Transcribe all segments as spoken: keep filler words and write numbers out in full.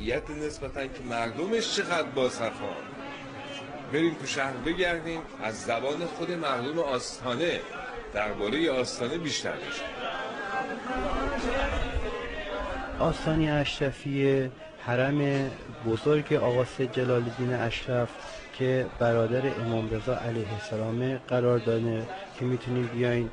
جمعیت نسبتاً که مردمش چقدر با صفا. بریم تو شهر بگردیم، از زبان خود مردم آستانه درباره آستانه بیشتر بشیم. آستانه اشرفی حرم بزرگ آقا سید جلال الدین اشرف که برادر امام رضا علیه السلام قرار داره که میتونیم بیاین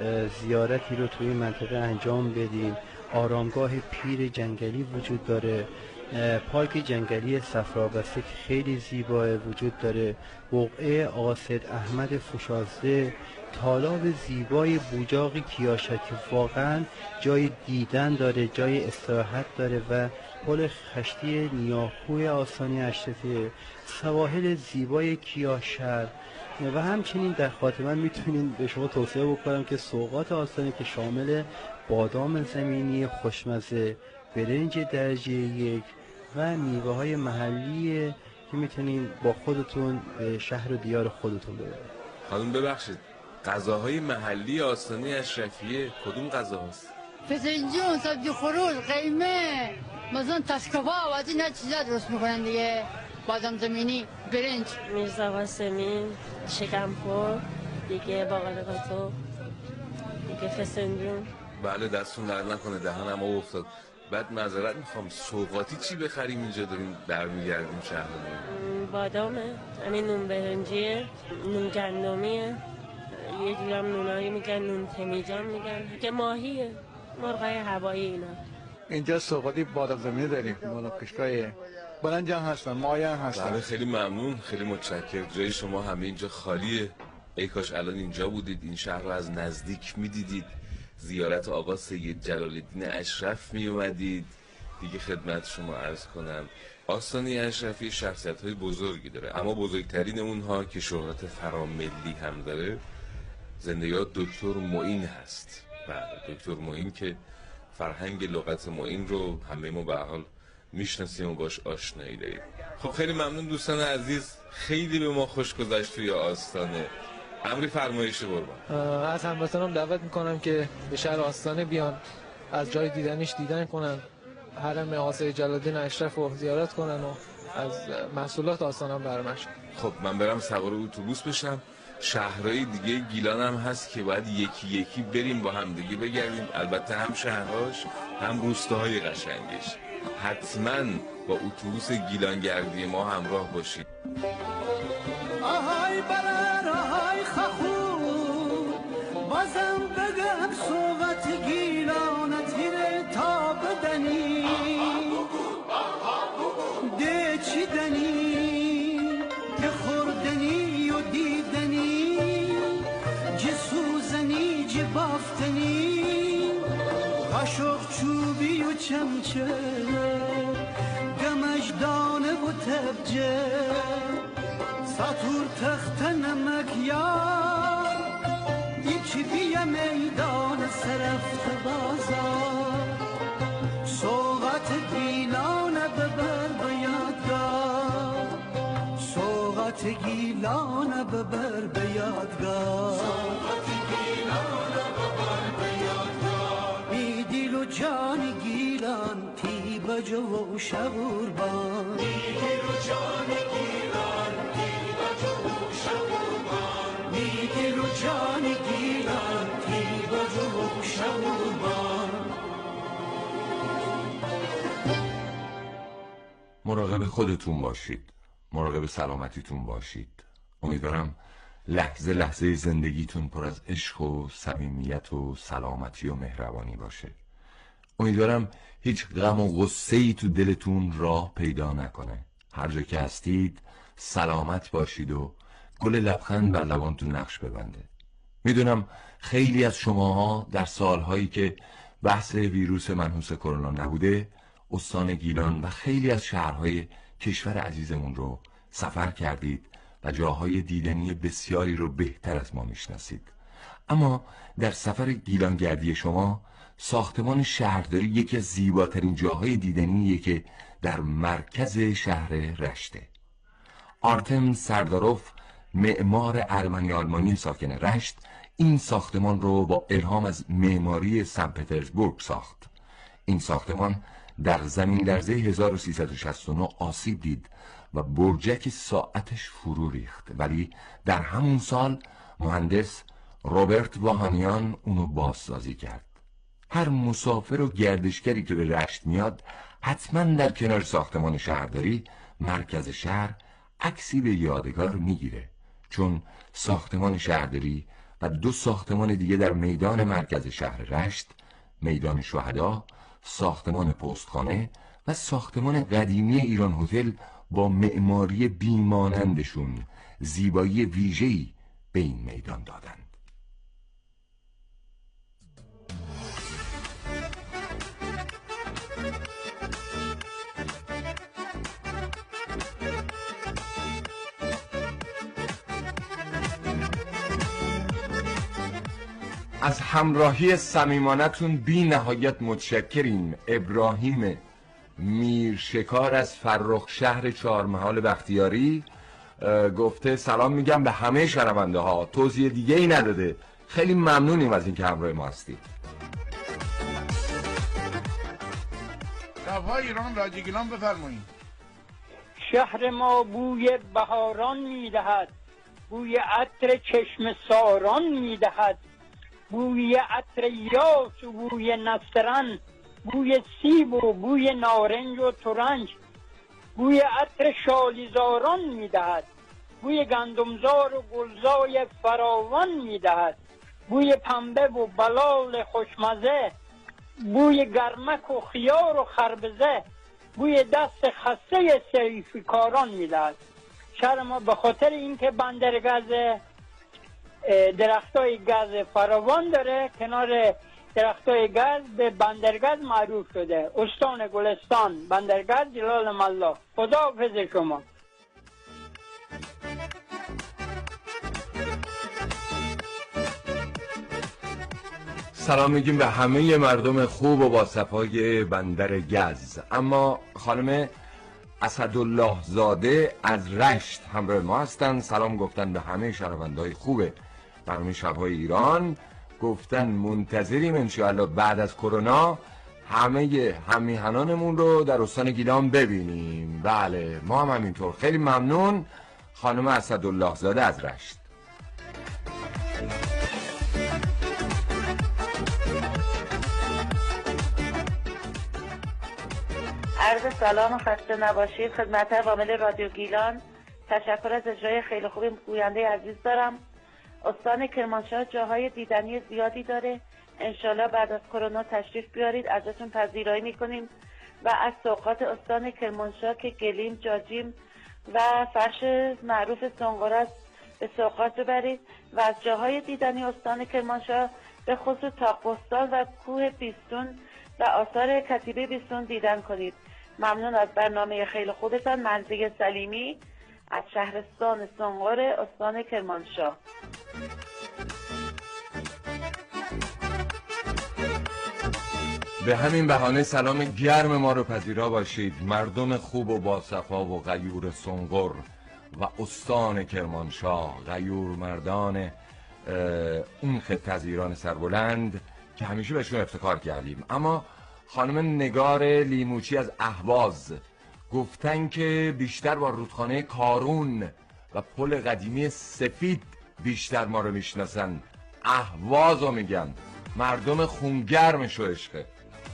زیارتی رو توی منطقه انجام بدیم. آرامگاه پیر جنگلی وجود داره، پارک جنگلی صفرابسته که خیلی زیبا وجود داره، بقعه آقا سید احمد فوشازده، تالاب زیبای بوجاق کیاشک که واقعا جای دیدن داره، جای استراحت داره و پل خشتی نیاخوی آستانه اشرفی، سواحل زیبای کیاشر و همچنین در خاتمه میتونین به شما توصیه بکنم که سوغات آستانه که شامل بادام زمینی خوشمزه، برنج درجه یک و میوه های محلی که میتونین با خودتون به شهر و دیار خودتون ببرید. خانم ببخشید، غذاهای محلی آستانه اشرفیه کدوم غذاست؟ فسنجون، سبزی خروش، قیمه، مثلا تشکبا و از این چیزا درست میکنن دیگه. بادام زمینی، برنج، میرزا قاسمی، شکمپر، دیگه باقالی قاطو، دیگه فسنجون. بله دستون درد نکنه، دهنم آب افتاد. بعد معذرت میخوام، سوغاتی چی بخریم اینجا داریم برمیگردیم شهرمون؟ بادامه، همین نون برنجیه، نون گندمیه، یه جورم نونایی میگن، نون تمیجان میگن که ماهیه، مرغای هوایی اینا. اینجا سوغاتی بادام زمینی داریم، مونوکشکای بلنج هم هستن، ماهی هم هستن. بله خیلی ممنون، خیلی متشکرم. جای شما همه اینجا خالیه. ای کاش الان اینجا بودید، این شهر رو از نزدیک میدیدید، زیارت آقا سید جلال الدین اشرف می اومدید. دیگه خدمت شما عرض کنم آستانه اشرفی شخصیت های بزرگی داره، اما بزرگترین اونها که شهرت فراملی هم داره زنده یاد دکتر معین هست. بله دکتر معین که فرهنگ لغت معین رو همه ما به حال میشناسیم و باش آشنایی داریم. خب خیلی ممنون دوستان عزیز، خیلی به ما خوش گذشت توی آستانه. امری فرمایش قربان. از هموطنان دعوت میکنم که به شهر آستانه بیان، از جای دیدنش دیدن کنن، حرم آقا سید جلال الدین اشرف رو زیارت کنن و از محصولات آستانه هم بهره مند. خب من برم سوار اتوبوس بشم. شهرهای دیگه گیلان هم هست که باید یکی یکی بریم با هم دیگه بگردیم، البته هم شهرهاش هم روستاهای قشنگش. حتما با اتوبوس گیلانگردی ما همراه باشید. آهای برر آهای خخور بازم بگم صوبت گیلانت هیره تا بدنی ده چی دنی که خوردنی و دیدنی جه سوزنی جه بافتنی قاشق چوبی و چمچه گمش دانه و تبجه ساتور تخت نمک یار یکی بیا میدان سرفت بازار سوغت گیلان ببر به یادگار سوغت گیلان ببر به یادگار سوغت گیلان ببر به یادگار بی دل و جان گیلان تی بجو و شبور بان بی دل و جان گیلان جان گیلان تی بجو شبوبان. مراقب خودتون باشید، مراقب سلامتیتون باشید. امیدوارم لحظه لحظه زندگیتون پر از عشق و صمیمیت و سلامتی و مهربانی باشه. امیدوارم هیچ غم و غصه‌ای تو دلتون راه پیدا نکنه. هر جا که هستید سلامت باشید و گل لبخند بر لبانتون نقش ببنده. میدونم خیلی از شماها در سالهایی که بحث ویروس منحوس کرونا نبوده استان گیلان و خیلی از شهرهای کشور عزیزمون رو سفر کردید و جاهای دیدنی بسیاری رو بهتر از ما میشناسید. اما در سفر گیلانگردی شما ساختمان شهرداری یکی از زیباترین جاهای دیدنیه که در مرکز شهر رشته. آرتم سرداروف معمار ارمنی آلمانی ساکن رشت این ساختمان رو با الهام از معماری سن پترزبورگ ساخت. این ساختمان در زمین لرزه هزار و سیصد و شصت و نه آسیب دید و برجک ساعتش فرو ریخت، ولی در همون سال مهندس روبرت واهانیان اونو بازسازی کرد. هر مسافر و گردشگری که به رشت میاد حتما در کنار ساختمان شهرداری مرکز شهر عکسی به یادگار میگیره، چون ساختمان شهرداری و دو ساختمان دیگه در میدان مرکز شهر رشت، میدان شهدا، ساختمان پستخانه و ساختمان قدیمی ایران هتل با معماری بیمانندشون زیبایی ویژه‌ای به این میدان دادند. از همراهی صمیمانتون بی نهایت متشکریم. ابراهیم میرشکار از فرخ شهر چهارمحال بختیاری گفته سلام میگم به همه شنونده ها، توضیح دیگه ای نداده. خیلی ممنونیم از اینکه همراه ما هستید. شب‌های ایران رادیو گیلان بفرمایید. شهر ما بوی بهاران میدهد، بوی عطر چشم ساران میدهد، بوی عطر یاس و بوی نسترن، بوی سیب و بوی نارنج و ترنج، بوی عطر شالیزاران میدهد، بوی گندمزار و گلزای فراوان میدهد، بوی پنبه و بلال خوشمزه، بوی گرمک و خیار و خربزه، بوی دست خسته صیفی کاران میدهد. شهر ما به خاطر اینکه بندرگز درختای گز فراوان داره، کنار درختای گز به بندرگز معروف شده. استان گلستان، بندرگز، جلال ملا. خدا حافظ شما. سلام میگیم به همه مردم خوب و با صفای بندر گز. اما خانم اسدالله زاده از رشت همراه ما هستن. سلام گفتن به همه شنونده‌های خوبه برنامه شب‌های ایران. گفتن منتظریم انشاءالله بعد از کرونا همه همیهنانمون رو در استان گیلان ببینیم. بله ما هم همینطور. خیلی ممنون خانم اسدالله زاده از رشت. عرض سلام و خسته نباشید خدمت عوامل رادیو گیلان. تشکر از اجرای خیلی خوبی گوینده عزیز دارم. استان کرمانشاه جاهای دیدنی زیادی داره. انشالله بعد از کرونا تشریف بیارید، ازتون پذیرایی میکنیم و از سوقات استان کرمانشاه که گلیم، جاجیم و فرش معروف سنقر است به سوقات ببرید و از جاهای دیدنی استان کرمانشاه به خصوص تاق‌بستان و کوه بیستون و آثار کتیبه بیستون دیدن کنید. ممنون از برنامه خیلی خوبتان. منزه سلیمی از شهرستان سنقر استان کرمانشاه. به همین بهانه سلام گرم ما رو پذیرا باشید مردم خوب و باصفا و غیور سنقر و استان کرمانشاه، غیور مردان اون خطه از ایران سربلند که همیشه بهشون افتخار کردیم. اما خانم نگار لیموچی از اهواز گفتن که بیشتر با رودخانه کارون و پل قدیمی سفید بیشتر ما رو میشناسن. اهواز رو میگن، مردم خونگرمش و عشقه.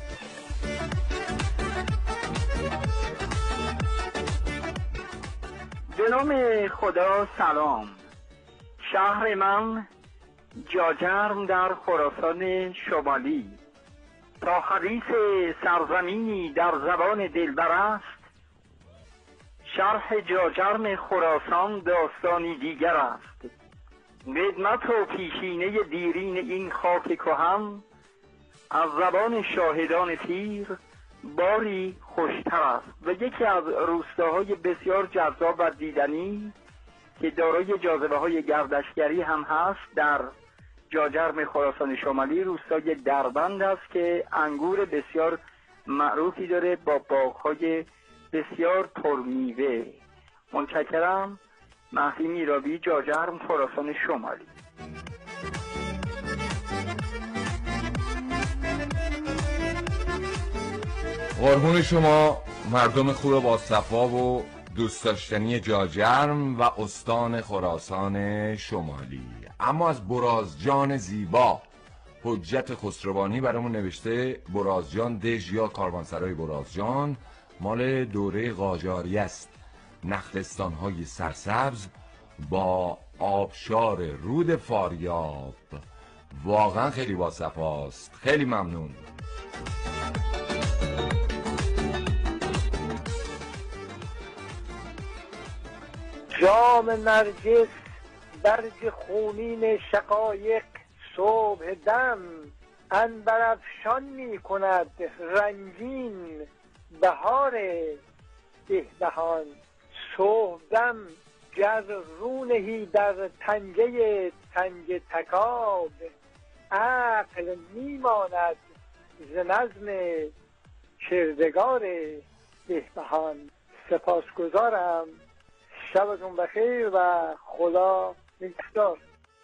به نام خدا سلام. شهر من جاجرم در خراسان شمالی، تا حدیث سرزمینی در زبان دلبر است. شرح جاجرم خراسان داستانی دیگر است. قدمت و پیشینه دیرین این خاک کهن از زبان شاهدان پیر باری خوشتر است و یکی از روستاهای بسیار جذاب و دیدنی که دارای جاذبه های گردشگری هم هست در جاجرم خراسان شمالی روستای دربند است که انگور بسیار معروفی داره با باغ‌های بسیار پرمیوه. متشکرم. مهدی میرابی، جاجرم، خراسان شمالی. قربون شما مردم خوب با صفا و دوست داشتنی جاجرم و استان خراسان شمالی. اما از برازجان زیبا حجت خسروانی برامون نوشته برازجان دژ یا کاروانسرای برازجان مال دوره قاجاری است. نخلستان‌های سرسبز با آبشار رود فاریاب. واقعا خیلی با صفاست. خیلی ممنون. جام نرگس برگ خونین شقایق صبح دم عنبرافشان می کند رنگین بهار بهبهان. صبح دم گر رو نهی در تنگه تنگ تکاب عقل میماند ز نظم کردگار بهبهان. سپاسگزارم. شبتون بخیر و خدا نگهدار.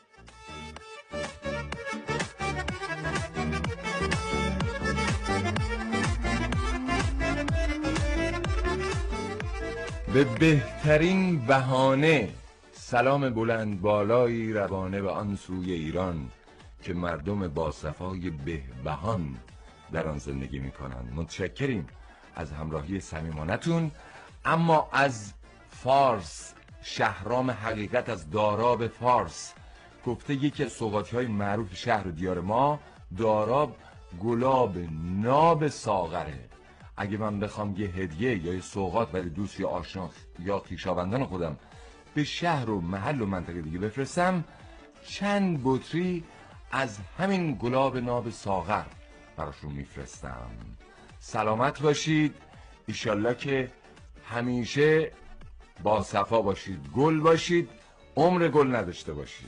به بهترین بهانه سلام بلند بالایی روانه به آن سوی ایران که مردم با صفای بهبهان در آن زندگی میکنند. متشکریم از همراهی صمیمانتون. اما از فارس شهرام حقیقت از داراب فارس گفته یکی از سوغاتی های معروف شهر و دیار ما داراب گلاب ناب ساغره. اگه من بخوام یه هدیه یا یه سوغات برای دوست یا آشنا یا خویشاوندان خودم به شهر و محل و منطقه دیگه بفرستم چند بطری از همین گلاب ناب ساغر براشون میفرستم. سلامت باشید. ایشالله که همیشه با صفا باشید، گل باشید، عمر گل نداشته باشید.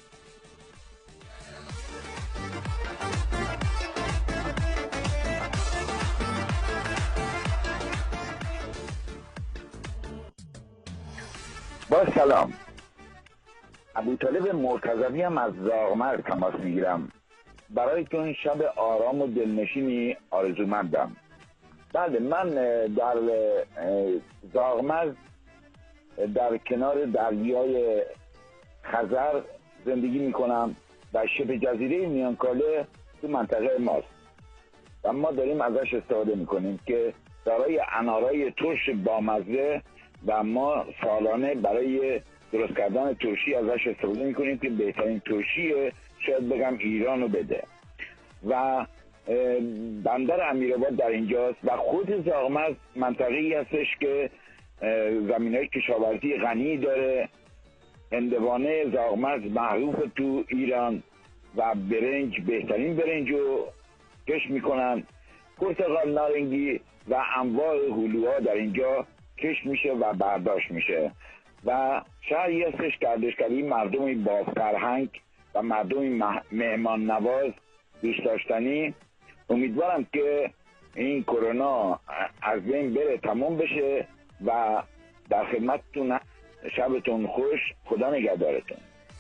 با سلام، ابوطالب مرتضوی هم از زاغمر تماس میگیرم. برایتون شب آرام و دلنشینی آرزومندم. بله، من در زاغمر در کنار دریای خزر زندگی میکنم و شبه جزیره میانکاله تو منطقه ماست و ما داریم ازش استفاده میکنیم که دارای انارای ترش بامزه و ما سالانه برای درست کردن ترشی ازش استفاده میکنیم که بهترین ترشی شاید بگم ایرانو بده. و بندر امیرآباد در اینجاست و خود زاغمر منطقه‌ای هستش که زمینهای کشاورزی غنی داره. هندوانه زاغمر معروف تو ایران و برنج، بهترین برنج رو کشت میکنن. پرتقال، نارنگی و انواع هلوها در اینجا کشت میشه و برداشت میشه و شهری هستش گردشگری مردمی با فرهنگ و مردمی مهمان نواز دوست داشتنی. امیدوارم که این کرونا از بین بره، تمام بشه و در خدمتتون. شبتون خوش، خدا نگهدارتون.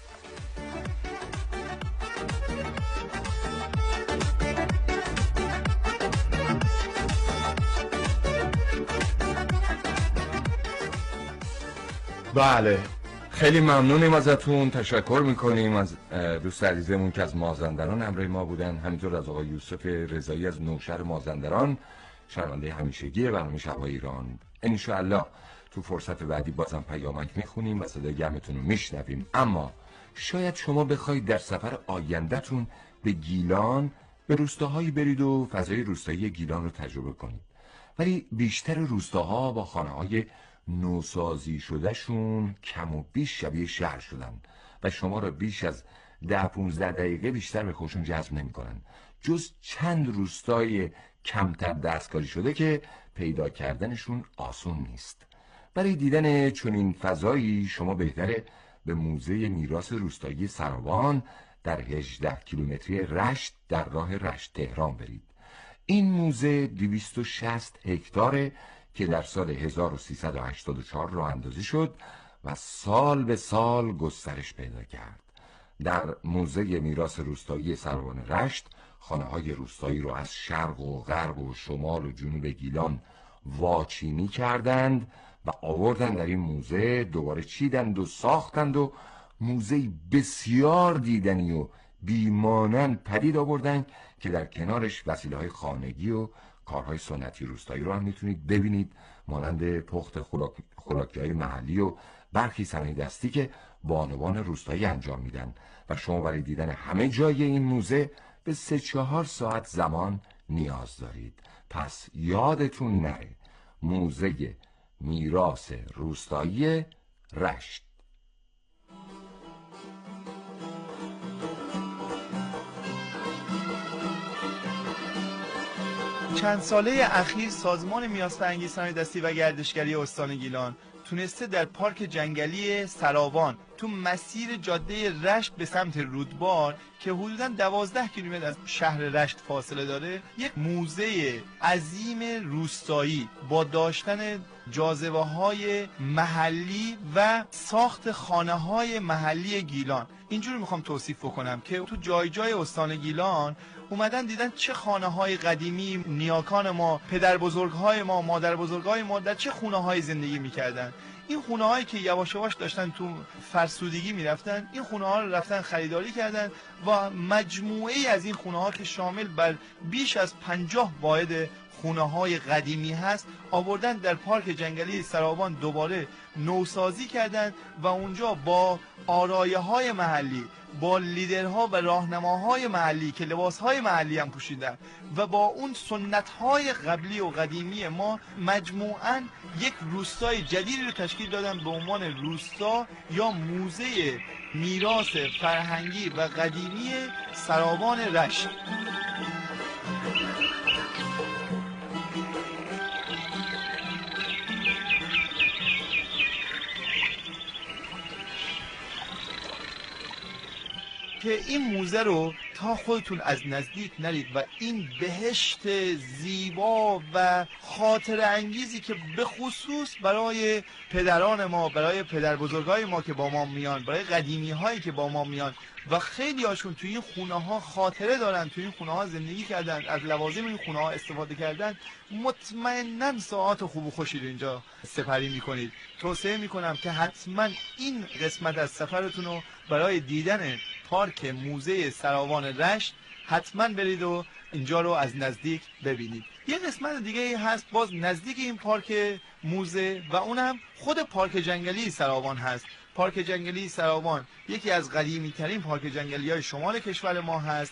بله، خیلی ممنونیم ازتون. تشکر میکنیم از دوست عزیزمون که از مازندران همراه ما بودن، همینطور از آقای یوسف رضایی از نوشهر مازندران، شنونده همیشگی برنامه شب‌های ایران. انشاءالله تو فرصت بعدی بازم پیامک میخونیم و صدای گرمتون رو میشنویم. اما شاید شما بخواید در سفر آیندهتون به گیلان، به روستاهایی برید و فضای روستایی گیلان رو تجربه کنید، ولی بیشتر روستاها با خانه‌های نوسازی شدهشون کم و بیش شبیه شهر شدن و شما را بیش از ده پونزده دقیقه بیشتر به خودشون جذب نمی‌کنن، جز چند روستای کمتر دستکاری شده که پیدا کردنشون آسون نیست. برای دیدن چنین فضایی شما بهتره به موزه میراث روستایی سراوان در هجده کیلومتری رشت در راه رشت تهران برید. این موزه دویست و شصت هکتاره که در سال هزار و سیصد و هشتاد و چهار راه اندازی شد و سال به سال گسترش پیدا کرد. در موزه میراث روستایی سراوان رشت خانه‌های روستایی رو از شرق و غرب و شمال و جنوب گیلان واچینی کردند و آوردن در این موزه، دوباره چیدند و ساختند و موزه بسیار دیدنی و بیمانند پدید آوردن که در کنارش وسیله‌های خانگی و کارهای سنتی روستایی رو هم میتونید ببینید، مانند پخت خوراکی‌های محلی و برخی صنایع دستی که بانوان روستایی انجام میدن و شما برای دیدن همه جای این موزه به سه چهار ساعت زمان نیاز دارید. پس یادتون نره، موزه میراث روستایی رشت. چند ساله اخیر سازمان میراث فرهنگی صنایع دستی و گردشگری استان گیلان تونسته در پارک جنگلی سراوان تو مسیر جاده رشت به سمت رودبار که حدوداً دوازده کیلومتر از شهر رشت فاصله داره، یک موزه عظیم روستایی با داشتن جاذبه های محلی و ساخت خانه های محلی گیلان. اینجوری میخوام توصیف بکنم که تو جای جای استان گیلان اومدن دیدن چه خانه های قدیمی نیاکان ما، پدر بزرگ های ما، مادر بزرگ های ما در چه خونه های زندگی میکردن. این خونه هایی که یواش یواش داشتن تو فرسودگی میرفتن، این خونه ها رو رفتن خریداری کردن و مجموعه از این خونه ها که شامل بر بیش از پنجاه واحد خونه های قدیمی هست آوردن در پارک جنگلی سراوان دوباره نوسازی کردن و اونجا با آرایه های محلی، با لیدرها و راهنماهای محلی که لباسهای محلی هم پوشیدن و با اون سنتهای قبلی و قدیمی ما مجموعاً یک روستای جدیدی رو تشکیل دادن به عنوان روستا یا موزه میراث فرهنگی و قدیمی سراوان رشت. که این موزه رو تا خودتون از نزدیک نرید و این بهشت زیبا و خاطر انگیزی که به خصوص برای پدران ما، برای پدر بزرگای ما که با ما میان، برای قدیمی هایی که با ما میان و خیلی هاشون توی این خونه ها خاطره دارن، توی این خونه ها زندگی کردن، از لوازم این خونه ها استفاده کردن، مطمئناً ساعات خوب و خوشی رو اینجا سپری میکنید. توصیه میکنم که حتما این قسمت از سفرتون رو برای دیدن پارک موزه سراوان رشت حتما برید و اینجا رو از نزدیک ببینید. یه قسمت دیگه هست باز نزدیک این پارک موزه و اونم خود پارک جنگلی سراوان هست. پارک جنگلی سراوان یکی از قدیمی ترین پارک جنگلی های شمال کشور ما هست.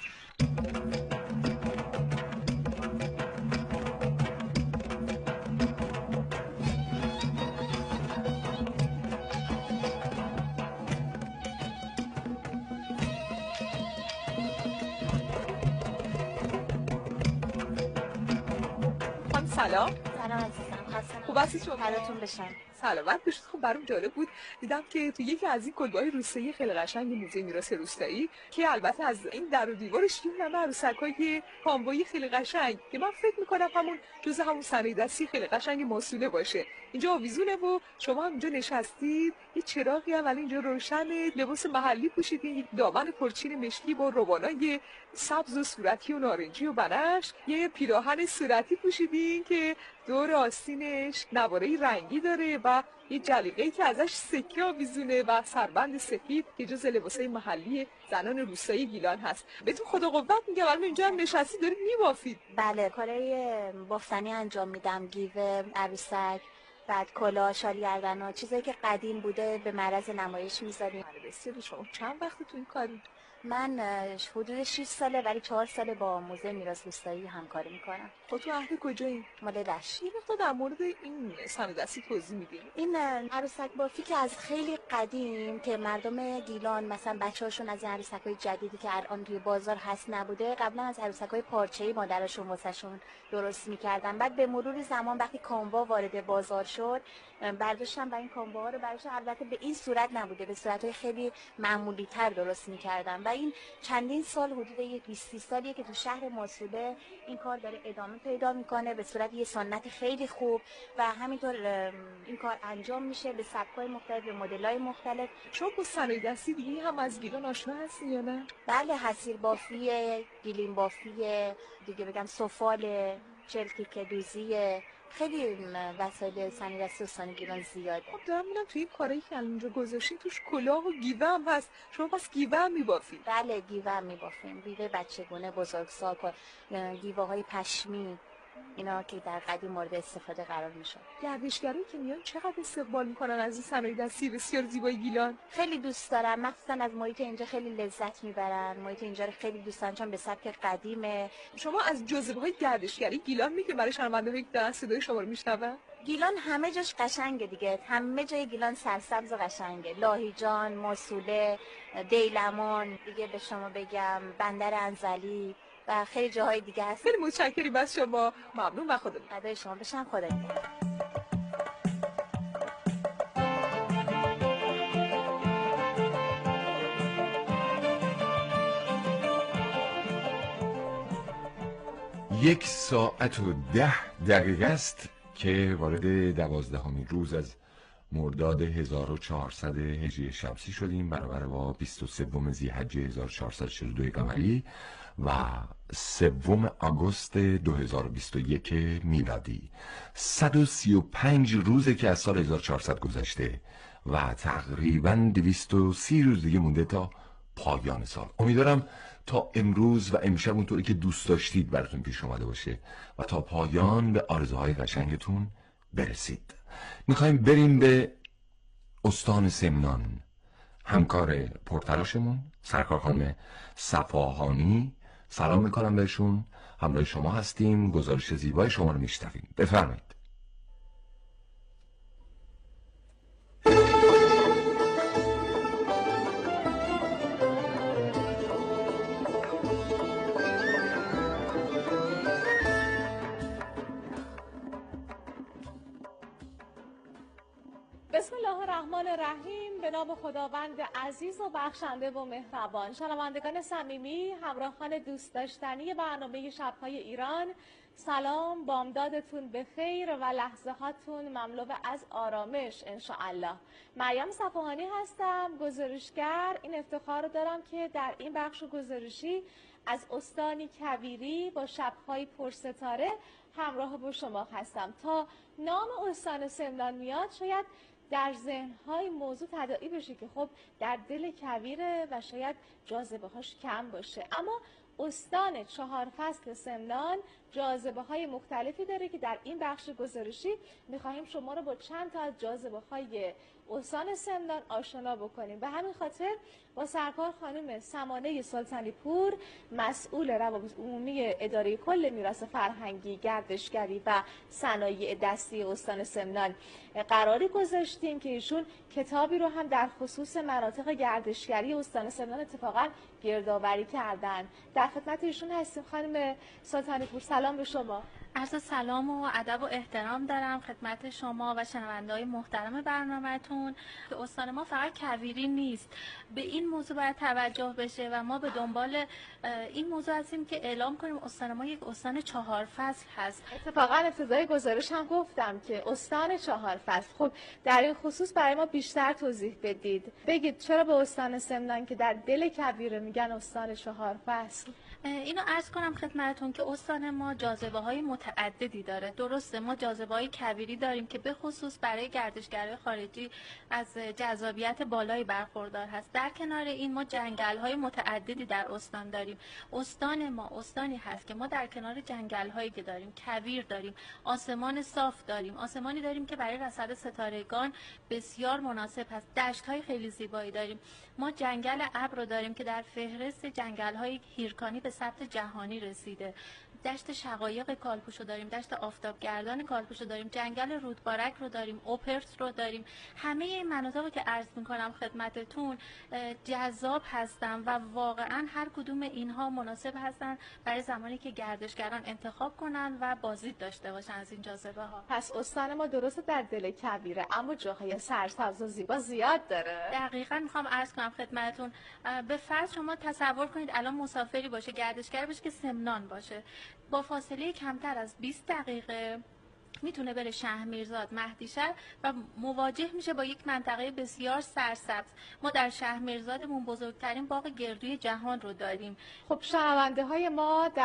سلام. سلام عزیزم، خواستم خوب هستی شما؟ حالتون بشم. سلامت باشید. خب برام جالب بود دیدم که تو یکی از این کلبه‌های روستایی خیلی قشنگ موزه میراث روستایی که البته از این در و دیوارش میبینم عروسک‌های کامبویی خیلی قشنگ که من فکر می‌کنم همون جزء همون صنایع دستی خیلی قشنگ موصوله باشه. اینجا آویزونه و شما هم اینجا نشستید، یه چراغی هم اینجا روشنه، لباس محلی پوشیدین، دامن پرچین مشکی با روبانای سبز و صورتی و نارنجی و بنفش، یه پیراهن صورتی پوشیدین که دور آستینش نواره‌ای رنگی داره و یه جلیقه‌ای که ازش سکه آویزونه و سربند سفید که جز لباسای محلی زنان روستایی گیلان هست. بهتون خدا قوت میگم الان اینجا هم نشستی دارید میبافید. بله، کارهای بافتنی انجام میدم، گیوه، عروسک، بعد کلاه، شال گردن، چیزایی که قدیم بوده به معرض نمایش میذاریم. بسیار. شما چند وقت تو این کاری؟ من حدود شش ساله ولی چهار ساله با موزه میراث روستایی همکاری میکنم. خب تو اهل کجایی؟ مال رشت. یه وقتا در مورد این صنایع دستی توضیح میدین. این عروسک بافی که از خیلی قدیم که مردم گیلان مثلا بچه‌هاشون از این عروسک‌های جدیدی که الان توی بازار هست نبوده، قبلا از عروسک‌های پارچه‌ای مادرشون واسهشون درست میکردن. بعد به مرور زمان وقتی کاموا وارد بازار شد، برداشتن و این کامواها رو براشون البته به این صورت نبوده، به صورت‌های خیلی معمولی‌تر درست میکردن و این چندین سال، حدود یک بیست سالیه که تو شهر موصوله این کار داره ادامه پیدا میکنه به صورت یه سنت خیلی خوب و همینطور این کار انجام میشه به سبک‌های مختلف، به مدل‌های مختلف. شما با صنایع دستی دیگه هم از گیلان آشنا هستین یا نه؟ بله، حصیر بافی، گیلیم بافی، دیگه بگم سفال، چلتیکه دوزی، خیلی وسایل صنایع‌دستی استان گیلان زیاده. خب دارم میبینم توی این کارایی که الان اونجا گذاشتین توش کلاه و گیوه هم هست. شما پس گیوه هم میبافین؟ بله گیوه هم میبافیم. گیوه بچگونه، بزرگسال، گیوه های پشمی، اینا که در قدیم مورد استفاده قرار میشه. گردشگرایی که میان چقدر استقبال میکنن از این صنایع دستی بسیار زیبای گیلان؟ خیلی دوست دارن، مخصوصا از محیط اینجا خیلی لذت میبرن. محیط اینجا رو خیلی دوست دارن چون به سبک قدیمه. شما از جاذبه‌های گردشگری گیلان میگه برای شنونده‌هایی که دارن صدای شما رو میشنون؟ گیلان همه جاش قشنگه دیگه، همه جای گیلان سرسبز و قشنگه. لاهیجان، موصوله، دیلمان، دیگه به شما بگم بندر انزلی و خیلی جاهای دیگه هست. خیلی متشکریم از شما، ممنون و خدا نگهدار. فدای شما بشم، خدا نگهدار. یک ساعت و ده دقیقه است که وارد دوازدهمین روز از مرداد هزار و چهارصد هجری شمسی شدیم، برابر با بیست و سوم ذی‌حجه هزار و چهارصد و چهل و دو قمری و سوم آگوست دو هزار و بیست و یک میلادی. صد و سی و پنج روزه که از سال هزار و چهارصد گذشته و تقریباً دویست و سی روز دیگه مونده تا پایان سال. امیدوارم تا امروز و امشب اونطوری که دوست داشتید براتون پیش اومده باشه و تا پایان به آرزوهای قشنگتون برسید. میخوایم بریم به استان سمنان. همکار پرتلاشمون سرکار خانم صفاهانی، سلام میکنم بهشون. همراه شما هستیم، گزارش زیبای شما رو میشنویم. بفرمایید. بسم الله الرحمن الرحیم. به نام خداوند عزیز و بخشنده و مهربان. شنوندگان صمیمی، همراهان دوست داشتنی برنامه شب‌های ایران، سلام، بامدادتون به خیر و لحظه هاتون مملو از آرامش انشاءالله. مریم صفاهانی هستم، گزارشگر. این افتخار رو دارم که در این بخش گزارشی از استانی کویری با شب‌های پرستاره همراه با شما هستم. تا نام استان سمنان میاد شاید در ذهن‌های موضوع تداعی بشه که خب در دل کویره و شاید جاذبه هاش کم باشه، اما استان چهار فصل سمنان جاذبه های مختلفی داره که در این بخش گزارشی می‌خواهیم شما رو با چند تا از جاذبه های استان سمنان آشنا بکنیم. به همین خاطر با سرکار خانم سمانه سلطانی پور، مسئول روابط عمومی اداره کل میراث فرهنگی، گردشگری و صنایع دستی استان سمنان قراری گذاشتیم که ایشون کتابی رو هم در خصوص مناطق گردشگری استان سمنان اتفاقا گردآوری کردن. در خدمت ایشون هستیم. خانم سلطانی پور، سلام به شما. عرض سلام و ادب و احترام دارم خدمت شما و شنونده‌های محترم برنامه‌تون که استان ما فقط کویری نیست. به این موضوع باید توجه بشه و ما به دنبال این موضوع هستیم که اعلام کنیم استان ما یک استان چهار فصل هست. اتفاقا ابتدای گزارش هم گفتم که استان چهار فصل. خب در این خصوص برای ما بیشتر توضیح بدید. بگید چرا به استان سمنان که در دل کویره میگن استان چهار فصل؟ اینو عرض کنم خدمتتون که استان ما جاذبه‌های متعددی داره. درسته ما جاذبه‌های کویری داریم که به خصوص برای گردشگرای خارجی از جذابیت بالایی برخوردار هست. در کنار این ما جنگل‌های متعددی در استان داریم. استان ما استانی هست که ما در کنار جنگل‌هایی که داریم، کویر داریم، آسمان صاف داریم، آسمانی داریم که برای رصد ستارگان بسیار مناسب هست. دشت‌های خیلی زیبایی داریم. ما جنگل ابر رو داریم که در فهرست جنگل‌های هیرکانی به ثبت جهانی رسیده. دشت شقایق کالپوش رو داریم، دشت آفتابگردان کالپوش رو داریم، جنگل رودبارک رو داریم، اوپرت رو داریم. همه این مناطقی که عرض می‌کنم خدمتتون جذاب هستن و واقعا هر کدوم اینها مناسب هستن برای زمانی که گردشگران انتخاب کنن و بازدید داشته باشن از این جاذبه ها. پس استان ما درسته در دل کویره اما جاهای سرسبز و زیبا زیاد داره. دقیقاً میخوام عرض کنم خدمتتون، به فرض شما تصور کنید الان مسافری باشه، گردشگر باشه که سمنان باشه، با فاصله کمتر از بیست دقیقه میتونه بره شهرمیرزاد، مهدیشهر و مواجه میشه با یک منطقه بسیار سرسبز. ما در شهرمیرزادمون بزرگترین باغ گردوی جهان رو داریم. خب شنونده های ما در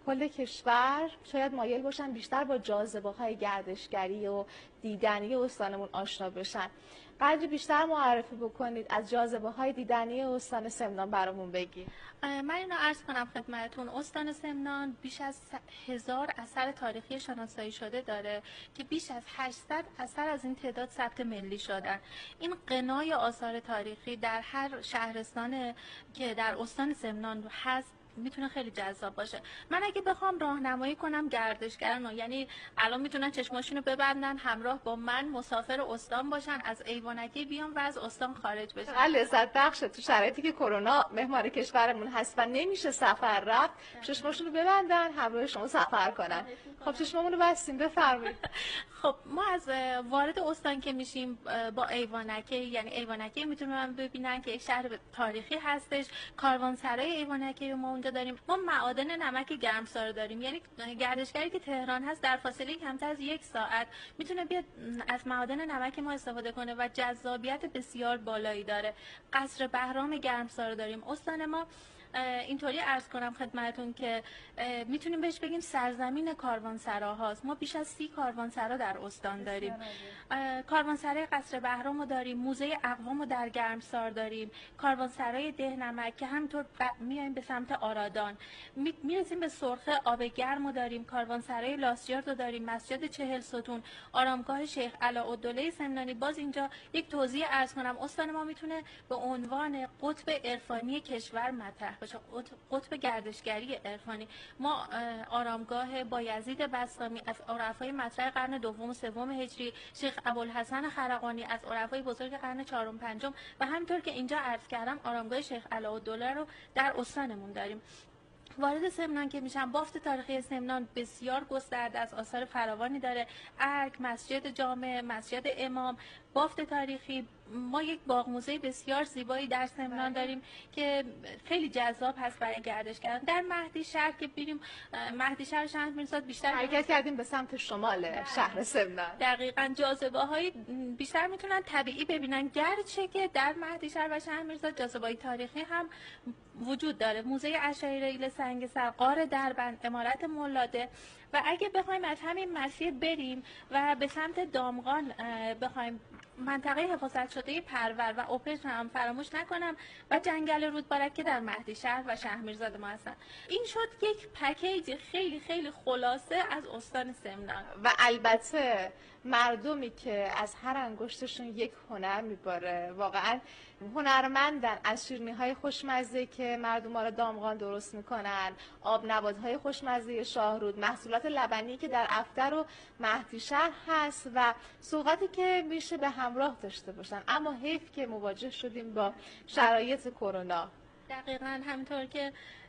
کل کشور شاید مایل باشن بیشتر با جاذبه‌های گردشگری و دیدنی استانمون آشنا بشن. قدری بیشتر معرفی بکنید از جاذبه‌های دیدنی استان سمنان برامون بگید. من اینو عرض کنم خدمتتون، استان سمنان بیش از هزار اثر تاریخی شناسایی شده داره که بیش از هشتصد اثر از این تعداد ثبت ملی شدن. این غنای آثار تاریخی در هر شهرستان که در استان سمنان هست میتونه خیلی جذاب باشه. من اگه بخوام راهنمایی کنم گردشگران، یعنی الان میتونن چشماشونو ببندن همراه با من مسافر استان باشن، از ایوانکی بیان و از استان خارج بشن. چقدر لذت بخشه تو شرایطی که کرونا مهمان کشورمون هست و نمیشه سفر رفت، چشماشونو ببندن همراه شما سفر کنن. خب چشمامونو بستیم، بفرمایید. خب ما از وارد استان که میشیم با ایوانکی، یعنی ایوانکی میتونن ببینن که یک شهر تاریخی هستش. کاروانسرای ایوانکی ما اونجا داریم. ما معادن نمک گرمسار داریم، یعنی گردشگری که تهران هست در فاصله کمتر از یک ساعت میتونه بیاد از معادن نمک ما استفاده کنه و جذابیت بسیار بالایی داره. قصر بهرام گرمسار داریم. استان ما اینطوری عرض کنم خدمتون که میتونیم بهش بگیم سرزمین کاروانسراهاست. ما بیش از سی کاروانسرا در استان داریم. کاروانسرای قصر بهرام رو داریم، موزه اقوام رو در گرمسار داریم، کاروانسرای دهنمک که همینطور میایم به سمت آرادان، میرسیم به سرخه آب گرم رو داریم، کاروانسرای لاستیارد رو داریم، مسجد چهل ستون، آرامگاه شیخ علاءالدوله سمنانی. باز اینجا یک توضیح عرض کنم، استان ما میتونه به عنوان قطب عرفانی کشور مطرح باشه، قطب گردشگری عرفانی. ما آرامگاه بایزید بسطامی از عرفای مطرح قرن دوم و سوم هجری، شیخ ابوالحسن خرقانی از عرفای بزرگ قرن چهارم پنجم و همینطور که اینجا عرض کردم آرامگاه شیخ علاءالدوله رو در استانمون داریم. وارد سمنان که میشم، بافت تاریخی سمنان بسیار گسترده است، آثار فراوانی داره. ارگ، مسجد جامع، مسجد امام، بافت تاریخی. ما یک باغ موزه بسیار زیبایی در سمنان داریم که خیلی جذاب هست برای گردشگران. در مهدی شهر که بریم، مهدی شهر شهر میرساد بیشتر حرکت کردیم به سمت شمال شهر سمنان. دقیقاً جاذبه های بیشتر میتونن طبیعی ببینن، گرچه که در مهدی شهر و شهر میرساد جاذبه های تاریخی هم وجود داره. موزه اشایری سنگ سر، غار دربند، عمارت مولاده. و اگه بخوایم از همین مسیر بریم و به سمت دامغان بخوایم، منطقه حفاظت شده پرور و اوپش هم فراموش نکنم و جنگل رودبارک که در مهدی شهر و شهرمیرزاد ما هستن. این شد یک پکیج خیلی خیلی خلاصه از استان سمنان. و البته مردمی که از هر انگشتشون یک هنر میباره، واقعا هنرمندن. از شیرینی‌های خوشمزه که مردم ها دامغان درست میکنن، آب نبات‌های خوشمزه شاهرود، محصولات لبنی که در افتر و مهدی شهر هست و سوغاتی که میشه به همراه داشته باشن. اما حیف که مواجه شدیم با شرایط کرونا. دقیقاً همینطور که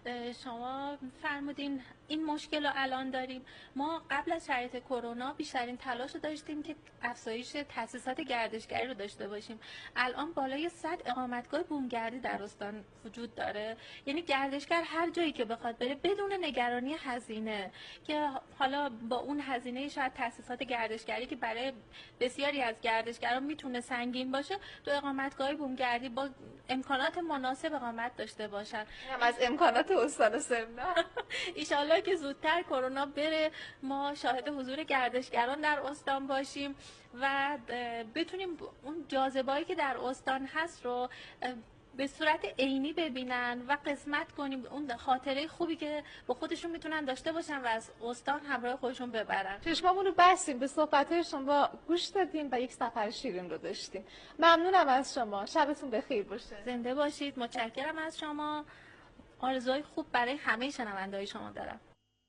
شما فرمودین این مشکل رو الان داریم. ما قبل از شرایط کرونا بیشترین تلاش رو داشتیم که افزایش تأسیسات گردشگری رو داشته باشیم. الان بالای صد اقامتگاه بومگردی در استان وجود داره، یعنی گردشگر هر جایی که بخواد بره بدون نگرانی هزینه، که حالا با اون هزینه شاید تأسیسات گردشگری که برای بسیاری از گردشگران میتونه سنگین باشه، تو اقامتگاه بومگردی با امکانات مناسب اقامت داشته باشن. هم از امکانات استان سمنان. ایشالله که زودتر کرونا بره، ما شاهد حضور گردشگران در استان باشیم و بتونیم اون جاذبه‌ای که در استان هست رو به صورت عینی ببینن و قسمت کنیم اون خاطره خوبی که با خودشون میتونن داشته باشن و از استان همراه خودشون ببرن. چشمامون رو بستیم، به صحبت‌های شما گوش دادیم و یک سفر شیرین رو داشتیم. ممنونم از شما. شبتون بخیر باشه. زنده باشید. متشکرم از شما. آرزوهای خوب برای همه شنونده‌های شما دارم.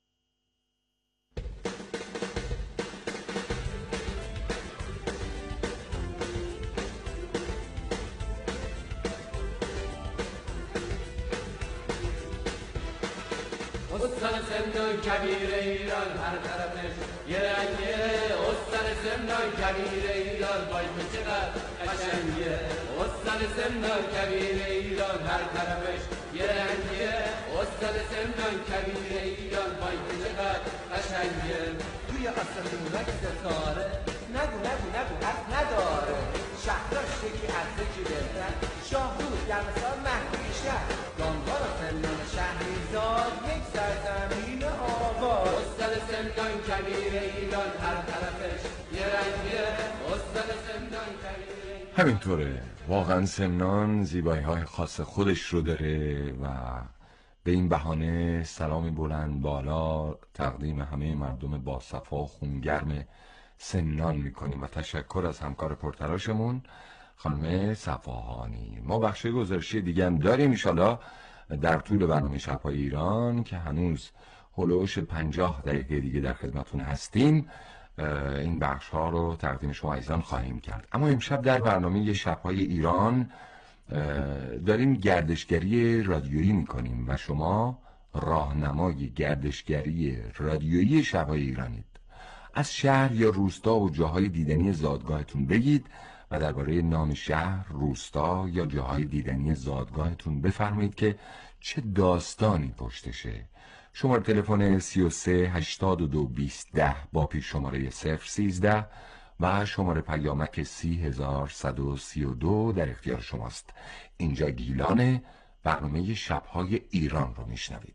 استان سمنان کبیر ایران هر طرفش یه رنگه، استان سمنان کبیر ایران وای تو چقدر قشنگه. استان سمنان کبیر ایران هر طرفش یه رنگه، استان سمنان کبیر ایران وای تو چقدر قشنگه. توی آسمونک ستاره نگو نگو نگو حرف نداره، شهراش یکی از یکی بهتر، شاهرود گرمسار مهدی شهر، دامغان و سمنان شهرمیرزاد یک سرزمین آب. کبیر ایران هر طرفش یه رنگیه استان سمنان کبیر. همینطوره، واقعا سمنان زیبایی های خاص خودش رو داره و به این بهانه سلامی بلند بالا تقدیم همه مردم با صفا و خونگرم سمنان میکنیم و تشکر از همکار پرتلاشمون خانم صفاهانی. ما بخش گزارشی دیگه هم داریم انشالله در طول برنامه شب‌های ایران که هنوز هلوش پنجاه دقیقه دیگه در خدمتون هستیم، این بخش ها رو تقدیم شما عزیزان خواهیم کرد. اما امشب در برنامه شب‌های ایران داریم گردشگری رادیویی میکنیم و شما راهنمای گردشگری رادیویی شب‌های ایرانید. از شهر یا روستا و جاهای دیدنی زادگاهتون بگید و درباره نام شهر، روستا یا جاهای دیدنی زادگاهتون بفرمایید که چه داستانی پشتشه. شماره تلفن سی و سه هشتاد و دو بیست ده با پیش شماره صفر سیزده و شماره پیامک سی هزار صد و سی و دو در اختیار شماست. اینجا گیلان، برنامه شب‌های ایران رو میشنوید.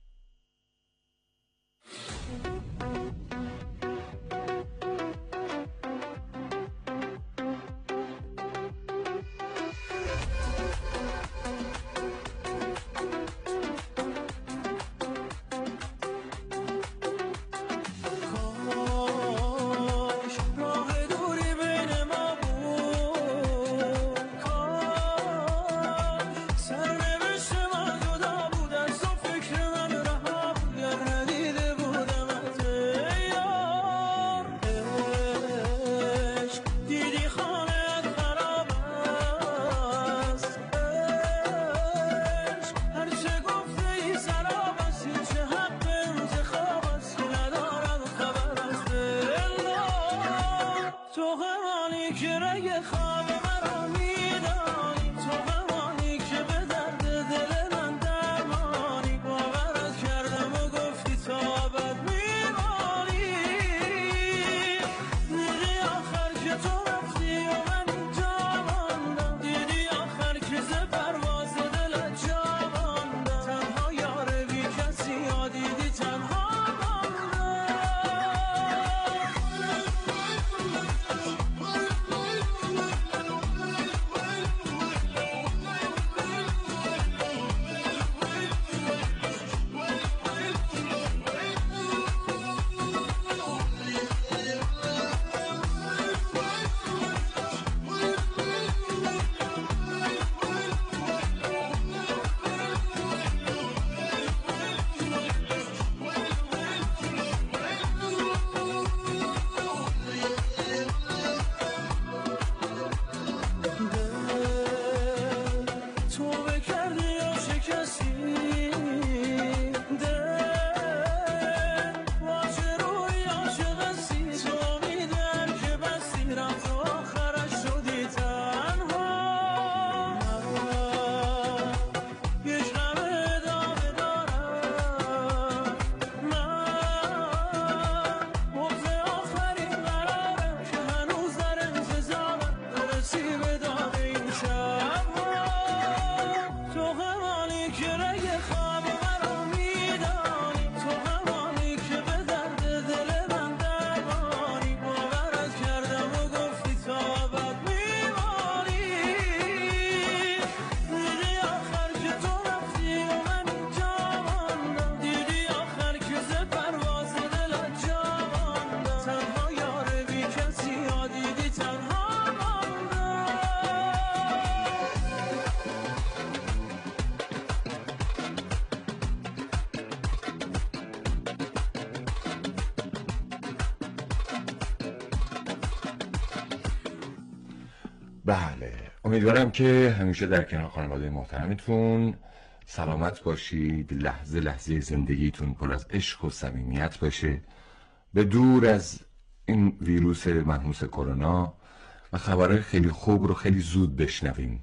بله، امیدوارم که همیشه در کنار خانواده محترمتون سلامت باشید، لحظه لحظه زندگیتون پر از عشق و صمیمیت باشه، به دور از این ویروس منحوس کرونا و خبرهای خیلی خوب رو خیلی زود بشنویم.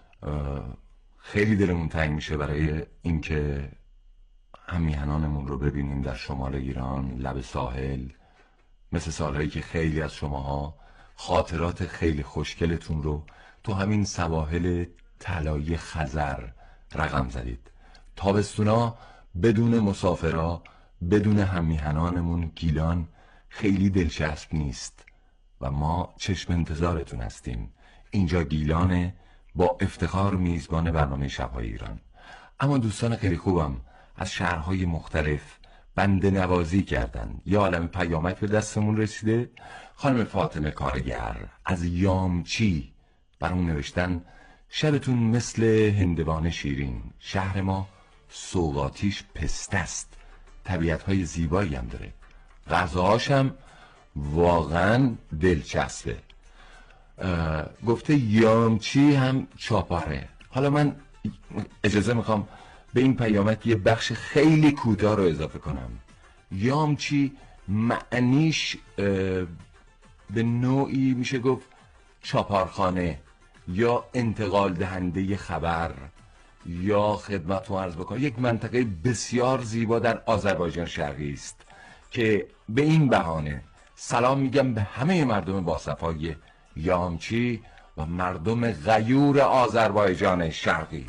خیلی دلمون تنگ میشه برای اینکه همیهنانمون رو ببینیم در شمال ایران، لب ساحل، مثل سالهایی که خیلی از شماها خاطرات خیلی خوشگلتون رو تو همین سواحل طلایی خزر رقم زدید. تابستونا بدون مسافرا، بدون همیهنانمون گیلان خیلی دلچسب نیست و ما چشم انتظارتون هستیم. اینجا گیلانه، با افتخار میزبان برنامه شب‌های ایران. اما دوستان خیلی خوبم از شهرهای مختلف بنده نوازی کردن. یه عالم پیامک به دستمون رسیده. خانم فاطمه کارگر از یامچی برامون نوشتن شبتون مثل هندوان شیرین. شهر ما سوغاتیش پسته است، طبیعت‌های زیبایی هم داره، غذاهاش هم واقعا دلچسبه. گفته یامچی هم چاپاره. حالا من اجازه میخوام به این پیامک یه بخش خیلی کوتاه رو اضافه کنم. یامچی معنیش به نوعی میشه گفت چاپارخانه یا انتقال دهنده خبر یا خدمت رو عرض بکنم یک منطقه بسیار زیبا در آذربایجان شرقی است که به این بهانه سلام میگم به همه مردم باصفای یامچی و مردم غیور آذربایجان شرقی.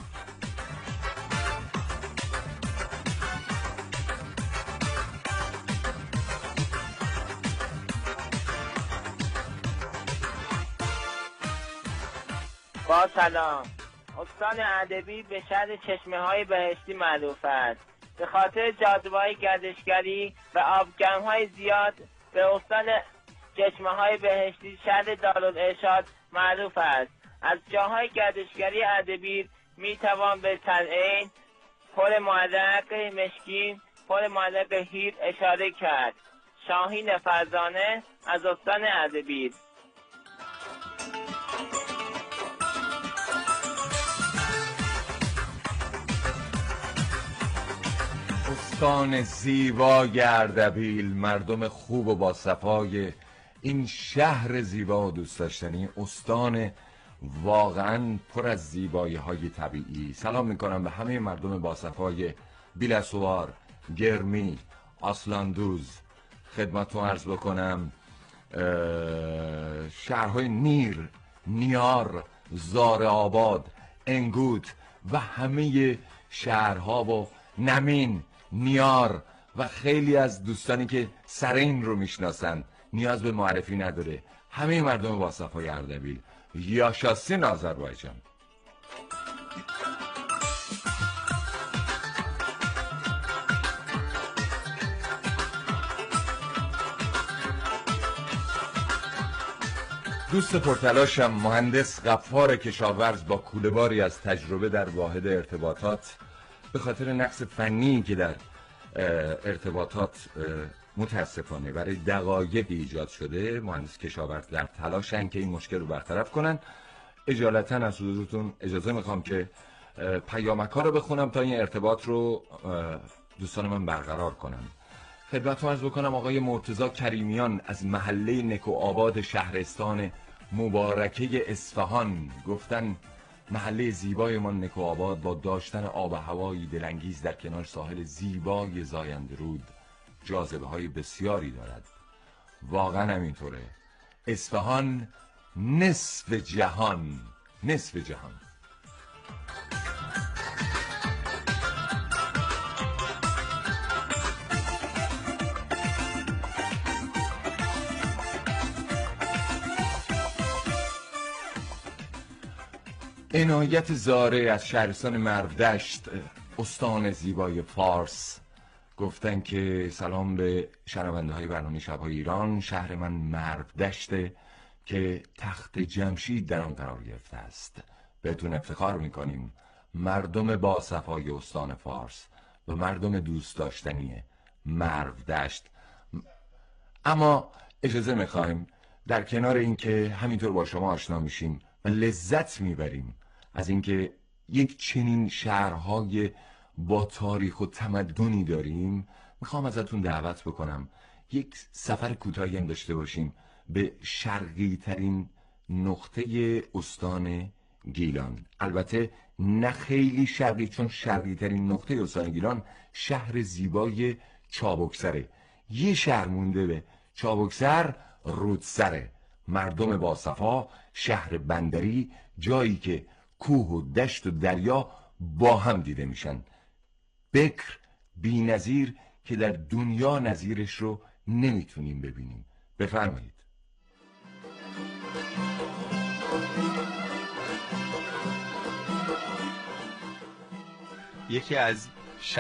با سلام. استان ادبی به شهر چشمه های بهشتی معروف است. به خاطر جاذبه‌های گردشگری و آبگرم‌های زیاد به استان چشمه های بهشتی شهر دارالارشاد معروف است. از جاهای گردشگری ادبی می توان به تلعین، پل معلق مشکین، پل معلق هیر اشاره کرد. شاهین فرزانه از استان ادبی. استان زیبا اردبیل، مردم خوب و با صفای این شهر زیبا و دوست داشتنی، استان واقعا پر از زیبایی های طبیعی. سلام میکنم به همه مردم با صفای بیلسوار، گرمی، آسلاندوز. خدمتتون عرض بکنم شهرهای نیر، نیار، زار آباد، انگوت و همه شهرها و نمین، نیار و خیلی از دوستانی که سرین رو میشناسن نیاز به معرفی نداره. همه مردم با صفای اردبیل یا شاسین آذربایجان. دوست پرتلاشم مهندس غفار کشاورز با کوله‌باری از تجربه در واحد ارتباطات به خاطر نقص فنی که در ارتباطات متاسفانه برای دقایق ایجاد شده، مهندس کشاورز در تلاشن که این مشکل رو برطرف کنن. اجالتا از حضورتون اجازه میخوام که پیامک ها رو بخونم تا این ارتباط رو دوستان من برقرار کنم. خدمتتون عرض بکنم آقای مرتضی کریمیان از محله نکوآباد شهرستان مبارکه اصفهان گفتن محله زیبای ما نکوآباد با داشتن آب و هوایی دلانگیز در کنار ساحل زیبای زاینده رود جاذبه های بسیاری دارد. واقعا همینطوره. اصفهان نصف جهان، نصف جهان. عنایت زاره از شهرستان مردشت استان زیبای فارس گفتن که سلام به شنونده های برنامه شب‌های ایران. شهر من مردشته که تخت جمشید در آن قرار گرفته است. بهتون افتخار میکنیم مردم با صفای استان فارس و مردم دوست داشتنی مردشت. اما اجازه میخوایم در کنار اینکه همینطور با شما آشنا میشیم و لذت میبریم از اینکه یک چنین شهرهای با تاریخ و تمدنی داریم، میخوام ازتون دعوت بکنم یک سفر کوتاهی هم داشته باشیم به شرقی ترین نقطه استان گیلان. البته نه خیلی شرقی، چون شرقی ترین نقطه استان گیلان شهر زیبای چابکسره. یه شهر مونده به چابکسر، رودسره. مردم با صفا، شهر بندری، جایی که کوه و دشت و دریا با هم دیده میشن. بکر، بی‌نظیر که در دنیا نظیرش رو نمیتونیم ببینیم. بفرمایید. یکی از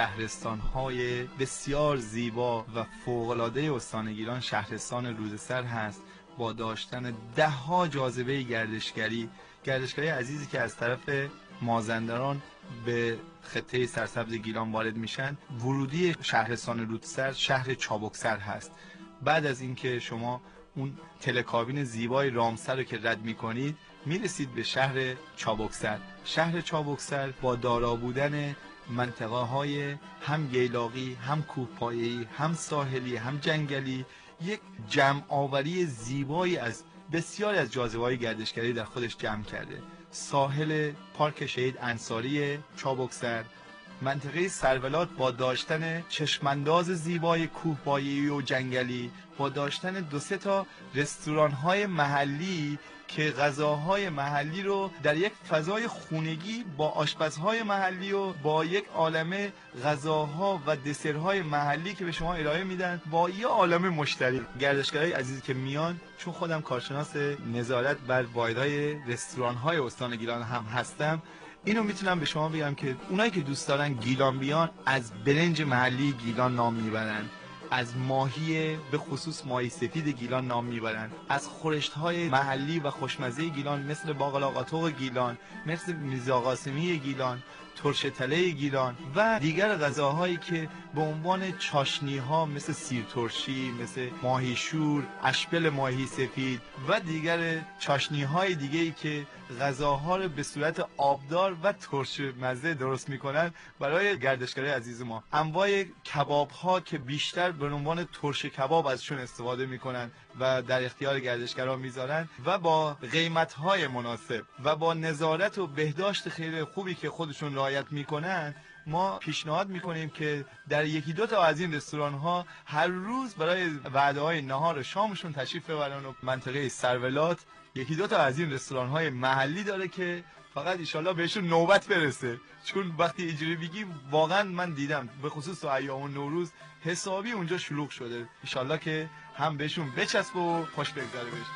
شهرستان‌های بسیار زیبا و فوق‌العاده استان گیلان شهرستان رودسر هست، با داشتن ده ها جاذبه گردشگری گردشگری عزیزی که از طرف مازندران به خطه سرسبز گیلان وارد میشن. ورودی شهرستان رودسر شهر چابکسر هست. بعد از اینکه شما اون تلکابین زیبای رامسر رو که رد میکنید میرسید به شهر چابکسر. شهر چابکسر با دارا بودن منطقه های هم ییلاقی، هم کوهپایه‌ای، هم ساحلی، هم جنگلی، یک جمع آوری زیبایی از بسیاری از جاذبه‌های گردشگری در خودش جمع کرده. ساحل پارک شهید انصاری چابکسر، منطقه سرولات با داشتن چشمانداز زیبای کوهپایه‌ای و جنگلی، با داشتن دو سه تا رستوران‌های محلی که غذاهای محلی رو در یک فضای خونگی با آشپزهای محلی و با یک عالمه غذاها و دسرهای محلی که به شما ارائه میدن با یه عالمه مشتری. گردشگرای عزیزی که میان، چون خودم کارشناس نظارت بر واحدهای رستوران‌های استان گیلان هم هستم، اینو میتونم به شما بگم که اونایی که دوست دارن گیلان بیان از برنج محلی گیلان نام میبرن، از ماهی به خصوص ماهی سفید گیلان نام میبرن، از خورشت‌های محلی و خوشمزه گیلان مثل باقلا قاتق گیلان، مثل میرزا قاسمی گیلان، ترش تله گیلان و دیگر غذاهایی که به عنوان چاشنی‌ها مثل سیر ترشی، مثل ماهی شور، اشپل ماهی سفید و دیگر چاشنی‌های دیگه‌ای که غذاها رو به صورت آبدار و ترش مزه درست میکنن برای گردشگرای عزیز ما. انواع کباب‌ها که بیشتر به عنوان ترش کباب ازشون استفاده میکنن و در اختیار گردشگرا میذارن و با قیمت‌های مناسب و با نظارت و بهداشت خیلی خوبی که خودشون رعایت میکنن، ما پیشنهاد میکنیم که در یکی دو تا از این رستوران‌ها هر روز برای وعده‌های نهار و شامشون تشریف ببرن و منطقه سرولات یکی دو تا از این رستوران‌های محلی داره که فقط ایشالله بهشون نوبت برسه، چون وقتی اینجوری بگیم واقعا من دیدم به خصوص تو ایام نوروز حسابی اونجا شلوغ شده. ایشالله که هم بهشون بچسب و خوش بگذره بهشون.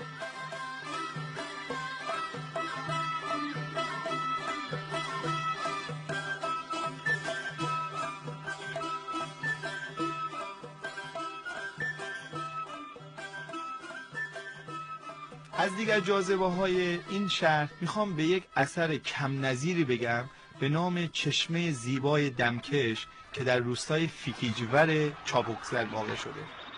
از دیگر جاذبه های این شهر میخوام به یک اثر کم نظیری بگم به نام چشمه زیبای دمکش که در روستای فیکیجور چابکسر واقع شده.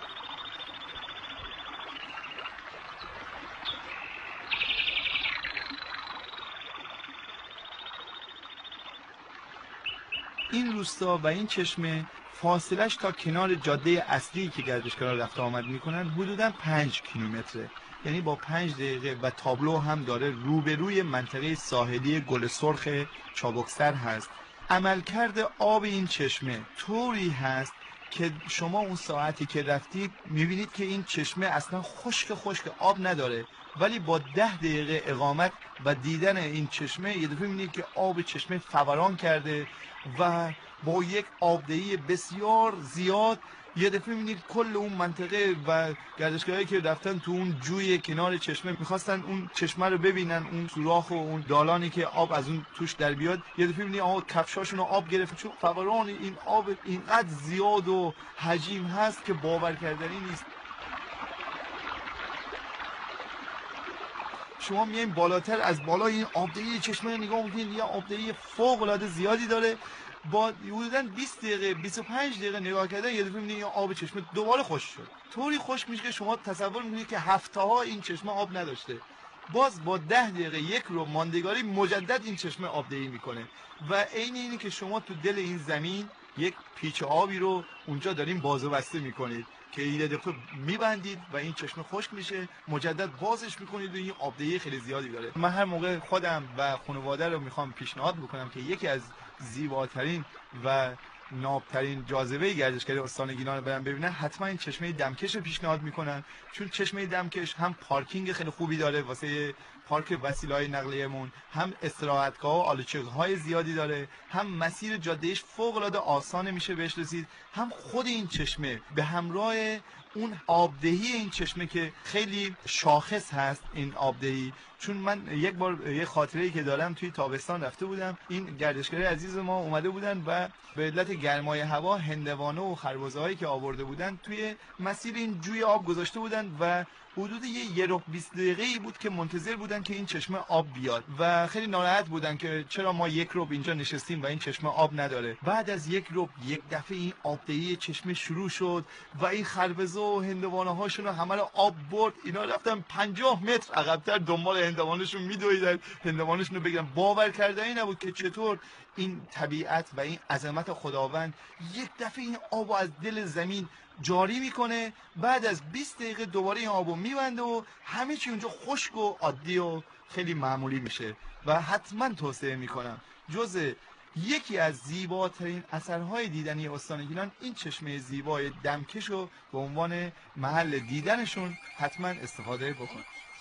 این روستا و این چشمه فاصلش تا کنار جاده اصلی که گردشگران رفت آمد میکنن حدوداً پنج کیلومتره، یعنی با پنج دقیقه و تابلو هم داره روبروی منطقه ساحلی گل سرخ چابکسر هست. عملکرد آب این چشمه طوری هست که شما اون ساعتی که رفتید میبینید که این چشمه اصلا خشک خشک آب نداره، ولی با ده دقیقه اقامت و دیدن این چشمه یه دفعه میبینید که آب چشمه فوران کرده و با یک آبدهی بسیار زیاد یه دفعه می‌بینید کل اون منطقه و گردشگرایی که رفتن تو اون جوی کنار چشمه می‌خواستن اون چشمه رو ببینن، اون سوراخ و اون دالانی که آب از اون توش در بیاد، یه دفعه می‌بینید آقا کفشاشون رو آب گرفت، چون فوران این آب اینقدر زیاد و حجیم هست که باور کردنی نیست. شما میایین بالاتر، از بالای این آبدهی چشمه نگاه می‌کنید، یه آبدهی فوق‌العاده زیادی داره. با حدوداً بیست دقیقه بیست و پنج دقیقه نگاه کردن یه دفعه می‌بینید آب چشمه دوباره خشک شد. طوری خشک میشه که شما تصور می‌کنید که هفته‌ها این چشمه آب نداشته. باز با ده دقیقه یک رو ماندگاری مجدد این چشمه آبدهی میکنه و عین اینی که شما تو دل این زمین یک پیچ آبی رو اونجا دارین باز و بسته میکنید که یه دفعه میبندید و این چشمه خشک میشه، مجدد بازش میکنید و این آبدهی خیلی زیادی داره. من هر موقع خودم و خانواده رو میخوام پیشنهاد بکنم که یکی از زیباترین و نابترین جاذبه گردشگری استان گیلان رو برن ببینن، حتما این چشمه دمکش رو پیشنهاد میکنن، چون چشمه دمکش هم پارکینگ خیلی خوبی داره واسه پارک وسیله‌های نقلیه‌مون هم استراحتگاه و آلوچه‌های زیادی داره، هم مسیر جادهش فوق‌العاده آسانه میشه بهش رسید، هم خود این چشمه به همراه اون آبدهی این چشمه که خیلی شاخص هست این آبدهی. چون من یک بار یه خاطره‌ای که دارم توی تابستان رفته بودم، این گردشگری عزیز ما اومده بودن و به علت گرمای هوا هندوانه و خربزه‌هایی که آورده بودن توی مسیر این جوی آب گذاشته بودن و حدود یه یه رو بیست دقیقه‌ای بود که منتظر بودن که این چشمه آب بیاد و خیلی ناراحت بودن که چرا ما یک رو اینجا نشستیم و این چشمه آب نداره. بعد از یک رو یک دفعه این آبدهی چشمه شروع شد و این خربزه و هندوانه هاشون همه رو آب برد. اینا رفتن پنجاه متر عقب‌تر دنبال هندوانه‌شون میدویدن، هندوانه‌شون رو بگیرن. باور کردنی نبود که چطور این طبیعت و این عظمت خداوند یک دفعه این آبو از دل زمین جاری میکنه، بعد از بیست دقیقه دوباره این آبو میبنده و همه چی اونجا خشک و عادی و خیلی معمولی میشه. و حتما توصیه میکنم جز یکی از زیباترین اثرهای دیدنی استان گیلان این چشمه زیبای دمکش رو به عنوان محل دیدنشون حتما استفاده بکن.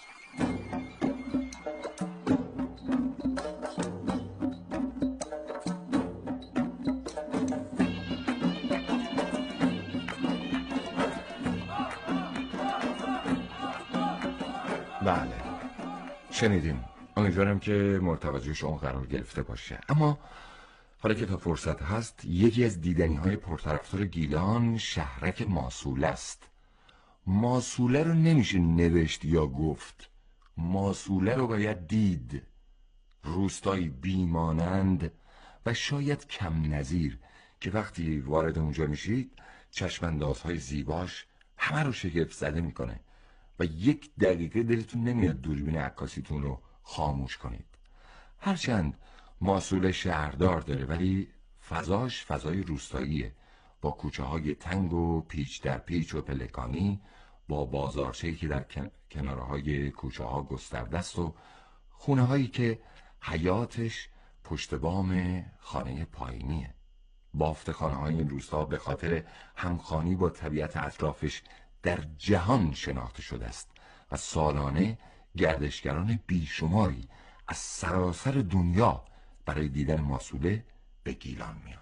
بله شنیدیم، امیدوارم که مرتوجه شما قرار گرفته باشه. اما حالا که تا فرصت هست، یکی از دیدنی های پرطرفدار گیلان شهرک ماسوله است. ماسوله رو نمیشه نوشت یا گفت، ماسوله رو باید دید. روستایی بیمانند و شاید کم نظیر که وقتی وارد اونجا میشید چشماندازهای زیباش همه رو شگفت زده میکنه و یک دقیقه دلتون نمیاد دوربین عکاسیتون رو خاموش کنید. هرچند ماسوله شهردار داره ولی فضاش فضای روستاییه، با کوچه های تنگ و پیچ در پیچ و پلکانی، با بازارچه‌ای که در کنارهای کوچه ها گسترده است و خونه هایی که حیاتش پشت بام خانه پایینیه. بافت خانه های این روستا به خاطر همخوانی با طبیعت اطرافش در جهان شناخته شده است و سالانه گردشگران بیشماری از سراسر دنیا برای دیدن ماسوله به گیلان میان.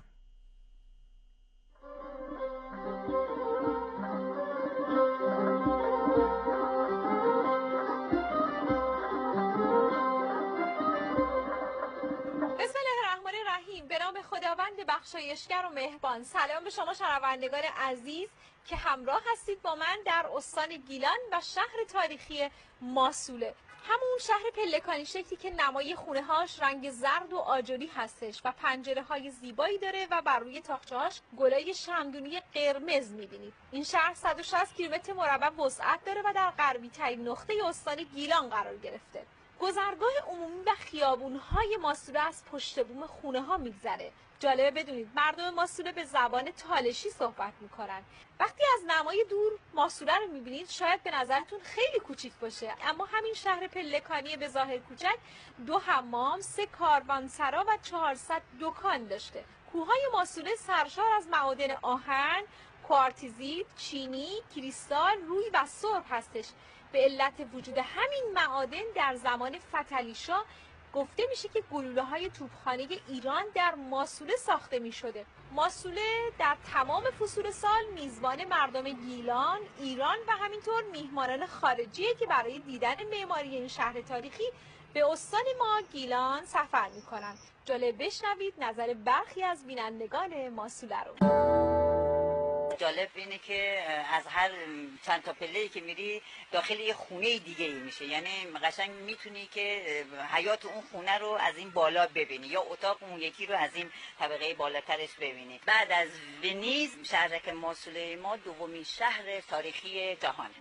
بسم الله الرحمن الرحیم. به نام خداوند بخشایشگر و مهربان. سلام به شما شنوندگان عزیز که همراه هستید با من در استان گیلان و شهر تاریخی ماسوله. همون شهر پلکانی شکلی که نمای خونه هاش رنگ زرد و آجری هستش و پنجره های زیبایی داره و بر روی تاقچه هاش گلای شمدونی قرمز میبینید. این شهر صد و شصت کیلومتر مربع وسعت داره و در غربی ترین نقطه استان گیلان قرار گرفته. گذرگاه عمومی و خیابون‌های ماسوله از پشت بوم خونه‌ها میگذره. جالبه بدونید مردم ماسوله به زبان تالشی صحبت میکنن. وقتی از نمای دور ماسوله رو میبینید شاید به نظرتون خیلی کوچیک باشه، اما همین شهر پلکانی به ظاهر کوچک دو حمام، سه کاروانسرا و چهارصد دکان داشته. کوههای ماسوله سرشار از معادن آهن، کوارتزیت، چینی، کریستال، روی و سرب هستش. به علت وجود همین معادن در زمان فتحعلی‌شاه گفته میشه که گلوله های توپخانه ایران در ماسوله ساخته میشده. ماسوله در تمام فصول سال میزبان مردم گیلان، ایران و همینطور میهمانان خارجیه که برای دیدن معماری این شهر تاریخی به استان ما گیلان سفر میکنن. جالب بشنوید نظر برخی از بینندگان ماسوله رو. جالب اینه که از هر چند تا پله‌ای که میری داخل یه خونه دیگه ای میشه، یعنی قشنگ میتونی که حیات اون خونه رو از این بالا ببینی یا اتاق اون یکی رو از این طبقه بالاترش ببینی. بعد از ونیز شهرک ماسوله ما دومین شهر تاریخی جهانه.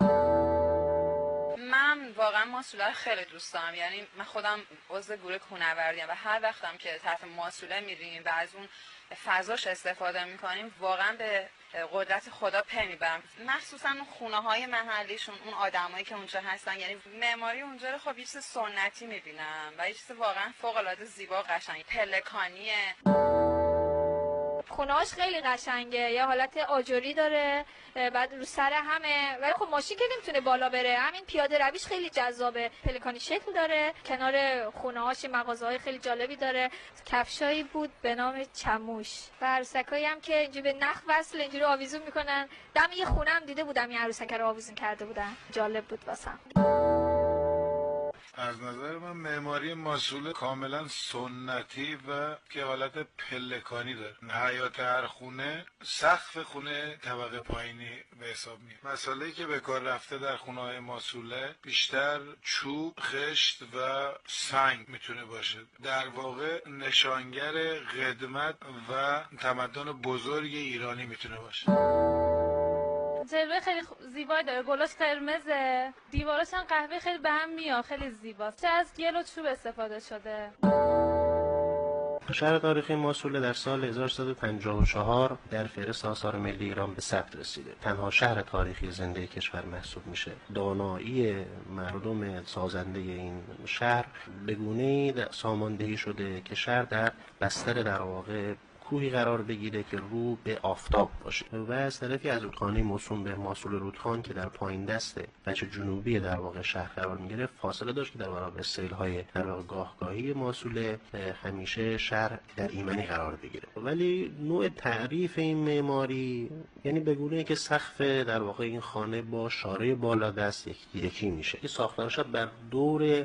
من واقعا ماسوله رو خیلی دوست دارم، یعنی من خودم عضو گروه کوهنوردیم و هر وقتم که طرف ماسوله میریم و از اون فضاش استفاده میکنیم واقعا به قدرت خدا پی میبرم. مخصوصا اون خونه های محلیشون، اون آدمایی که اونجا هستن، یعنی معماری اونجا رو خب یه چیز سنتی میبینم و یه چیز واقعا فوق العاده زیبا و قشنگ. پلکانیه. خونه‌هاش خیلی قشنگه، یه حالت آجری داره، بعد رو سر همه، ولی خب ماشین که نمیتونه بالا بره. همین پیاده رویش خیلی جذابه، پلکانی شکل داره، کنار خونه‌هاش مغازه‌های خیلی جالبی داره. کفشایی بود به نام چموش و عروسکایی هم که اینجوری به نخ وصل اینجوری آویزون میکنن. دم یه خونه هم دیده بودم این عروسک رو آویزون کرده بودن، جالب بود واسم. از نظر من معماری ماسول کاملا سنتی و که حالت پلکانی داره. حیات هر خونه، سقف خونه طبقه پایینی به حساب میاد. مسئله‌ای که به کار رفته در خونه‌های ماسوله بیشتر چوب، خشت و سنگ میتونه باشه. در واقع نشانگر قدمت و تمدن بزرگ ایرانی میتونه باشه. جلوه خیلی زیبایی داره، گلاش قرمزه، دیواراش هم قهوه، خیلی به هم میاد، خیلی زیباست. چه از گل و چوب استفاده شده. شهر تاریخی ماسوله در سال هزار و سیصد و پنجاه و چهار در فهرست آثار ملی ایران به ثبت رسیده. تنها شهر تاریخی زنده کشور محسوب میشه. دانایی مردم سازنده این شهر به گونه‌ای ساماندهی شده که شهر در بستر در واقع کوهی قرار بگیره که رو به آفتاب باشه و از طرفی از رودخانه موسوم به ماسول رودخان که در پایین دست بچه جنوبی در واقع شهر قرار میگیره فاصله داشت که در برابر سیل‌های در واقع گاهگاهی ماسول همیشه شهر در ایمنی قرار بگیره. ولی نوع تعریف این معماری یعنی به گونه‌ای که سقف در واقع این خانه با شاره بالا دست یکی یکی میشه. این ساختارش بر دور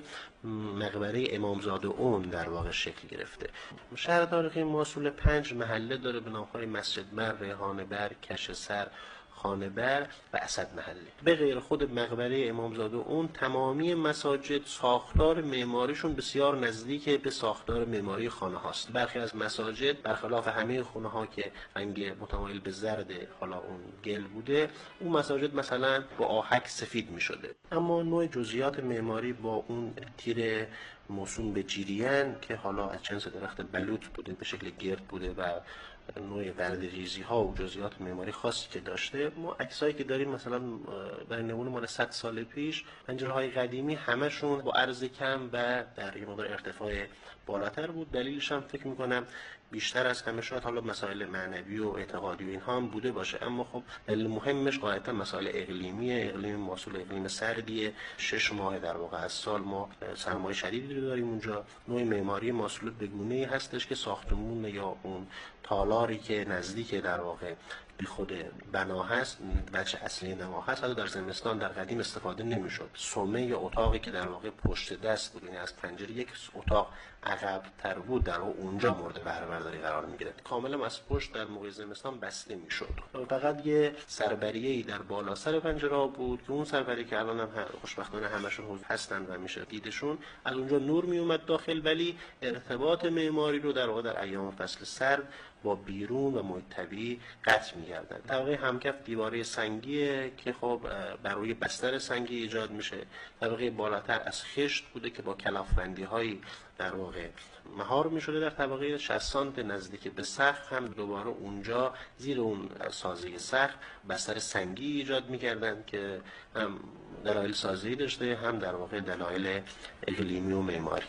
مقبره امامزاده اون در واقع شکل گرفته. شهر تاریخی ماسول پنج محله داره به نام‌های مسجد بر، ریحانه بر، کش سر، خانه بر و اسد محله. به غیر خود مقبره امامزاده اون تمامی مساجد ساختار معماریشون بسیار نزدیک به ساختار معماری خانه هاست. برخی از مساجد برخلاف همه خونه ها که رنگ متمایل به زرد حالا اون گل بوده، اون مساجد مثلا با آهک سفید می شده. اما نوع جزئیات معماری با اون تیر موسوم به جیریان که حالا از جنس درخت بلوط بوده، به شکل گرد بوده و نوع وردریزی ها و جزئیات معماری خاصی که داشته. ما عکسایی که داریم مثلا برای نمونه مال صد سال پیش پنجره های قدیمی همشون با عرض کم و در یه مقدار ارتفاع بالاتر بود. دلیلش هم فکر میکنم بیشتر از همه شاید حالا مسائل معنوی و اعتقادی و اینها هم بوده باشه، اما خب دلیل مهمش غالبا مسائل اقلیمیه. اقلیم ماسول اقلیم سردیه، شش ماه در واقع از سال ما سرمای شدیدی رو داریم اونجا. نوع معماری ماسول به گونه‌ای هستش که ساختمون یا اون تالاری که نزدیک در واقع به خود بنا هست، بچه اصلی نما هست، حتی در زمستان در قدیم استفاده نمیشد. سومه یا اتاقی که در واقع پشت دست بود، یعنی از پنجره یک اتاق عقب تر بود، در اونجا مورد بهره برداری قرار میگیره. کاملا از پشت در موقع زمستان بسته میشد. فقط یه سربریه‌ای در بالا سر پنجره بود که اون سربری که الان هم خوشبختانه همشون هستن و میشه دیدشون، از اونجا نور میومد داخل، ولی ارتباط معماری رو در واقع در ایام فصل سرد با بیرون و محیط طبیعی قطع می‌گردن. طبقه همکف دیواره سنگیه که خب بر روی بستر سنگی ایجاد میشه. طبقه بالاتر از خشت بوده که با کلافبندی‌های در واقع مهار می‌شده. در طبقه شصت سانتی نزدیک به سقف هم دوباره اونجا زیر اون سازی سقف بستر سنگی ایجاد می‌کردن که هم دلایل سازی داشته، هم در واقع دلایل اقلیمی و معماری.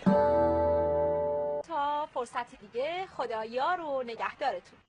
تا فرصت دیگه، خدا یار و نگهدارتون.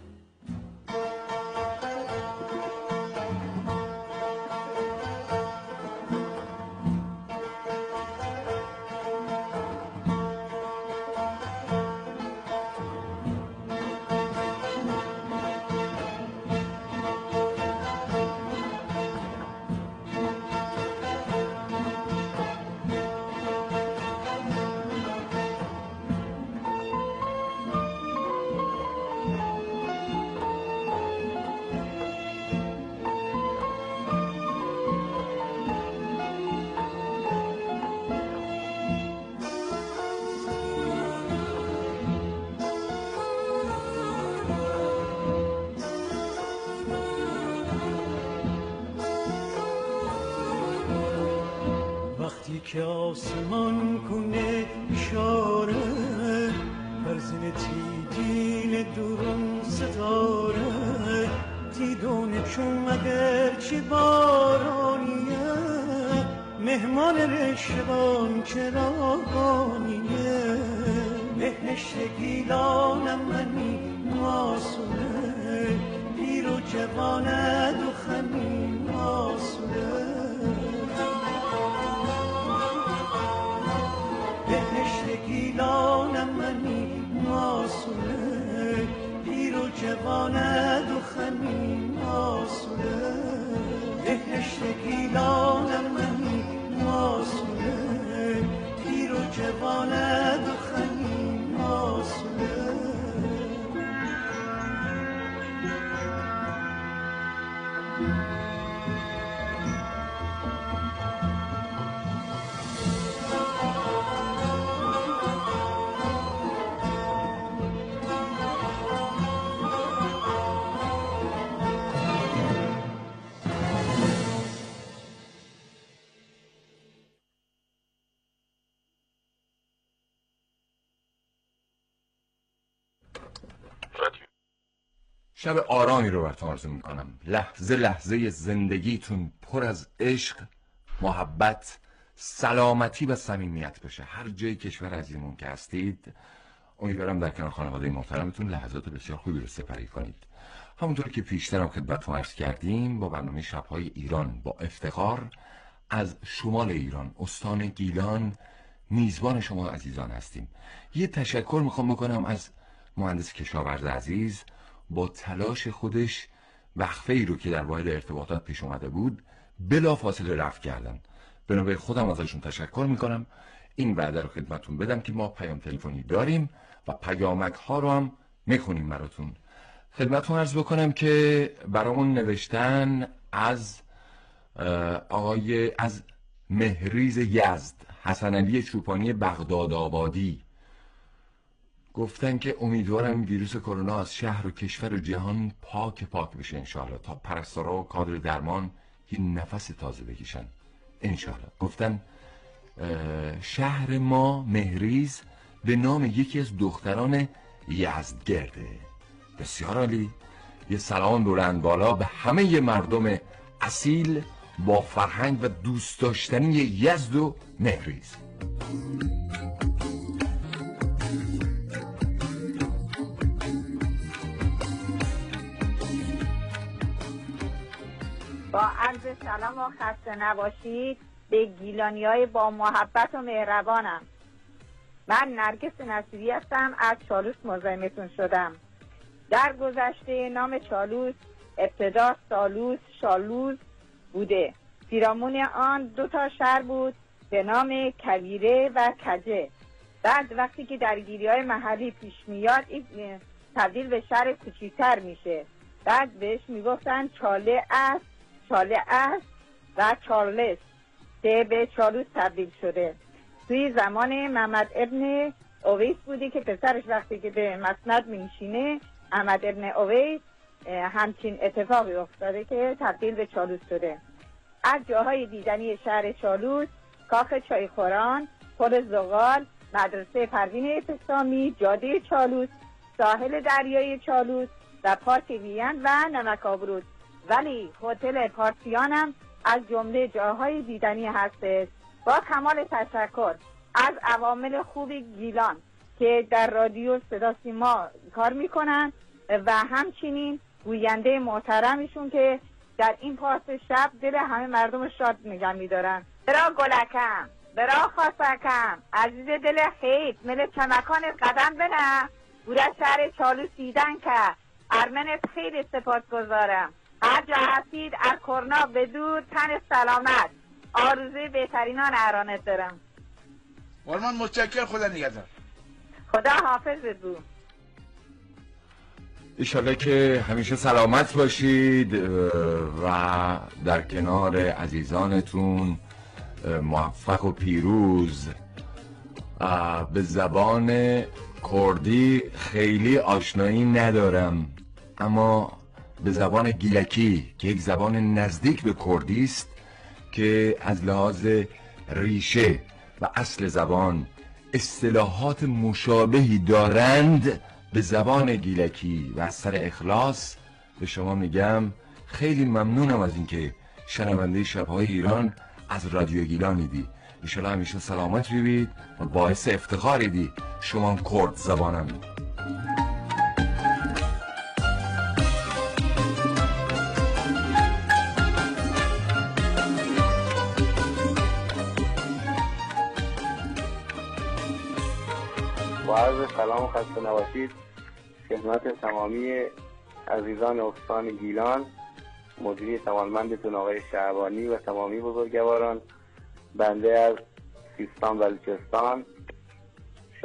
که آسمان کنه اشاره بر زین تیدین دوران ستاره تیدون چون مگر چه بارانیه مهمان رشوان چراغانیه بهشت گیلانم منی ماسوله شب آرامی رو براتون آرزو میکنم. لحظه لحظه زندگیتون پر از عشق، محبت، سلامتی و صمیمیت بشه. هر جای کشور عزیزمون که هستید، امیدوارم در کنار خانواده محترمتون لحظات بسیار خوبی رو سپری کنید. همونطور که پیشترم خدمتتون عرض کردیم، با برنامه شب‌های ایران با افتخار از شمال ایران، استان گیلان، میزبان شما عزیزان هستیم. یه تشکر میخوام بکنم از مهندس کشاورز عزیز، با تلاش خودش وقفه ای رو که در واحد ارتباطات پیش اومده بود بلا فاصله رفع کردن. بنابراین خودم ازشون تشکر میکنم. این وعده رو خدمتتون بدم که ما پیام تلفنی داریم و پیامک ها رو هم میخونیم براتون. خدمتتون عرض بکنم که برامون نوشتن از آقای از مهریز یزد، حسن علی چوپانی بغداد آبادی، گفتن که امیدوارم ویروس کرونا از شهر و کشور و جهان پاک پاک بشه انشاءالله، تا پرستارا و کادر درمان یه نفس تازه بکشن انشاءالله. گفتن شهر ما مهریز به نام یکی از دختران یزدگرده. بسیار عالی. یه سلام بلند بالا به همه مردم اصیل با فرهنگ و دوست داشتنی یزد و مهریز. با عرض سلام و خسته نباشید به گیلانیای با محبت و مهربانم. من نرگس نصیری هستم، از چالوس مزاحمتون شدم. در گذشته نام چالوس ابتدا سالوس شالوز بوده. پیرامون آن دو تا شهر بود به نام کویره و کجه. بعد وقتی که درگیری های محلی پیش میاد این تبدیل به شهر کوچیک‌تر میشه. بعد بهش میگفتن چاله است، چاله است و چارلس که به چالوس تبدیل شده. توی زمان محمد ابن اویس بودی که پسرش وقتی که به مسند میشینه، محمد ابن اویس همچین اتفاقی افتاده که تبدیل به چالوس شده. از جاهای دیدنی شهر چالوس، کاخ چایخوران، پل زغال، مدرسه پروین ابتسامی، جاده چالوس، ساحل دریای چالوس و پارک ویاند و نمک‌آبرود. ولی هتل پارسیانم از جمله جاهای دیدنی هستش. با کمال تشکر از عوامل خوب گیلان که در رادیو صدا سیما کار میکنن و همچنین گوینده محترمشون که در این پاس شب دل همه مردم شاد نگه میدارن. برا گلکم، برا خاصکم، عزیز دل خیت، مل چمکان قدم بنه، بوده شهر چالوس دیدن که ارمنت خیلی سپاس گذارم. هر جا هستید از کرونا بدور، تن سلامت، آرزوی بهترینان ارانت دارم. ورمان متشکر، خدا نگهدار. خدا حافظ بود. ایشالله که همیشه سلامت باشید و در کنار عزیزانتون موفق و پیروز. به زبان کردی خیلی آشنایی ندارم، اما به زبان گیلکی که یک زبان نزدیک به کردی است که از لحاظ ریشه و اصل زبان اصطلاحات مشابهی دارند، به زبان گیلکی و از سر اخلاص به شما میگم خیلی ممنونم از اینکه شنونده شب‌های ایران از رادیو گیلانیدی. انشالله همیشه سلامت بید و باعث افتخاریدی شما کرد زبانم. با عرض سلام و خسته نباشید خدمت تمامی عزیزان استان گیلان، مدیری توانمندتون آقای شعبانی و تمامی بزرگواران. بنده از سیستان بلوچستان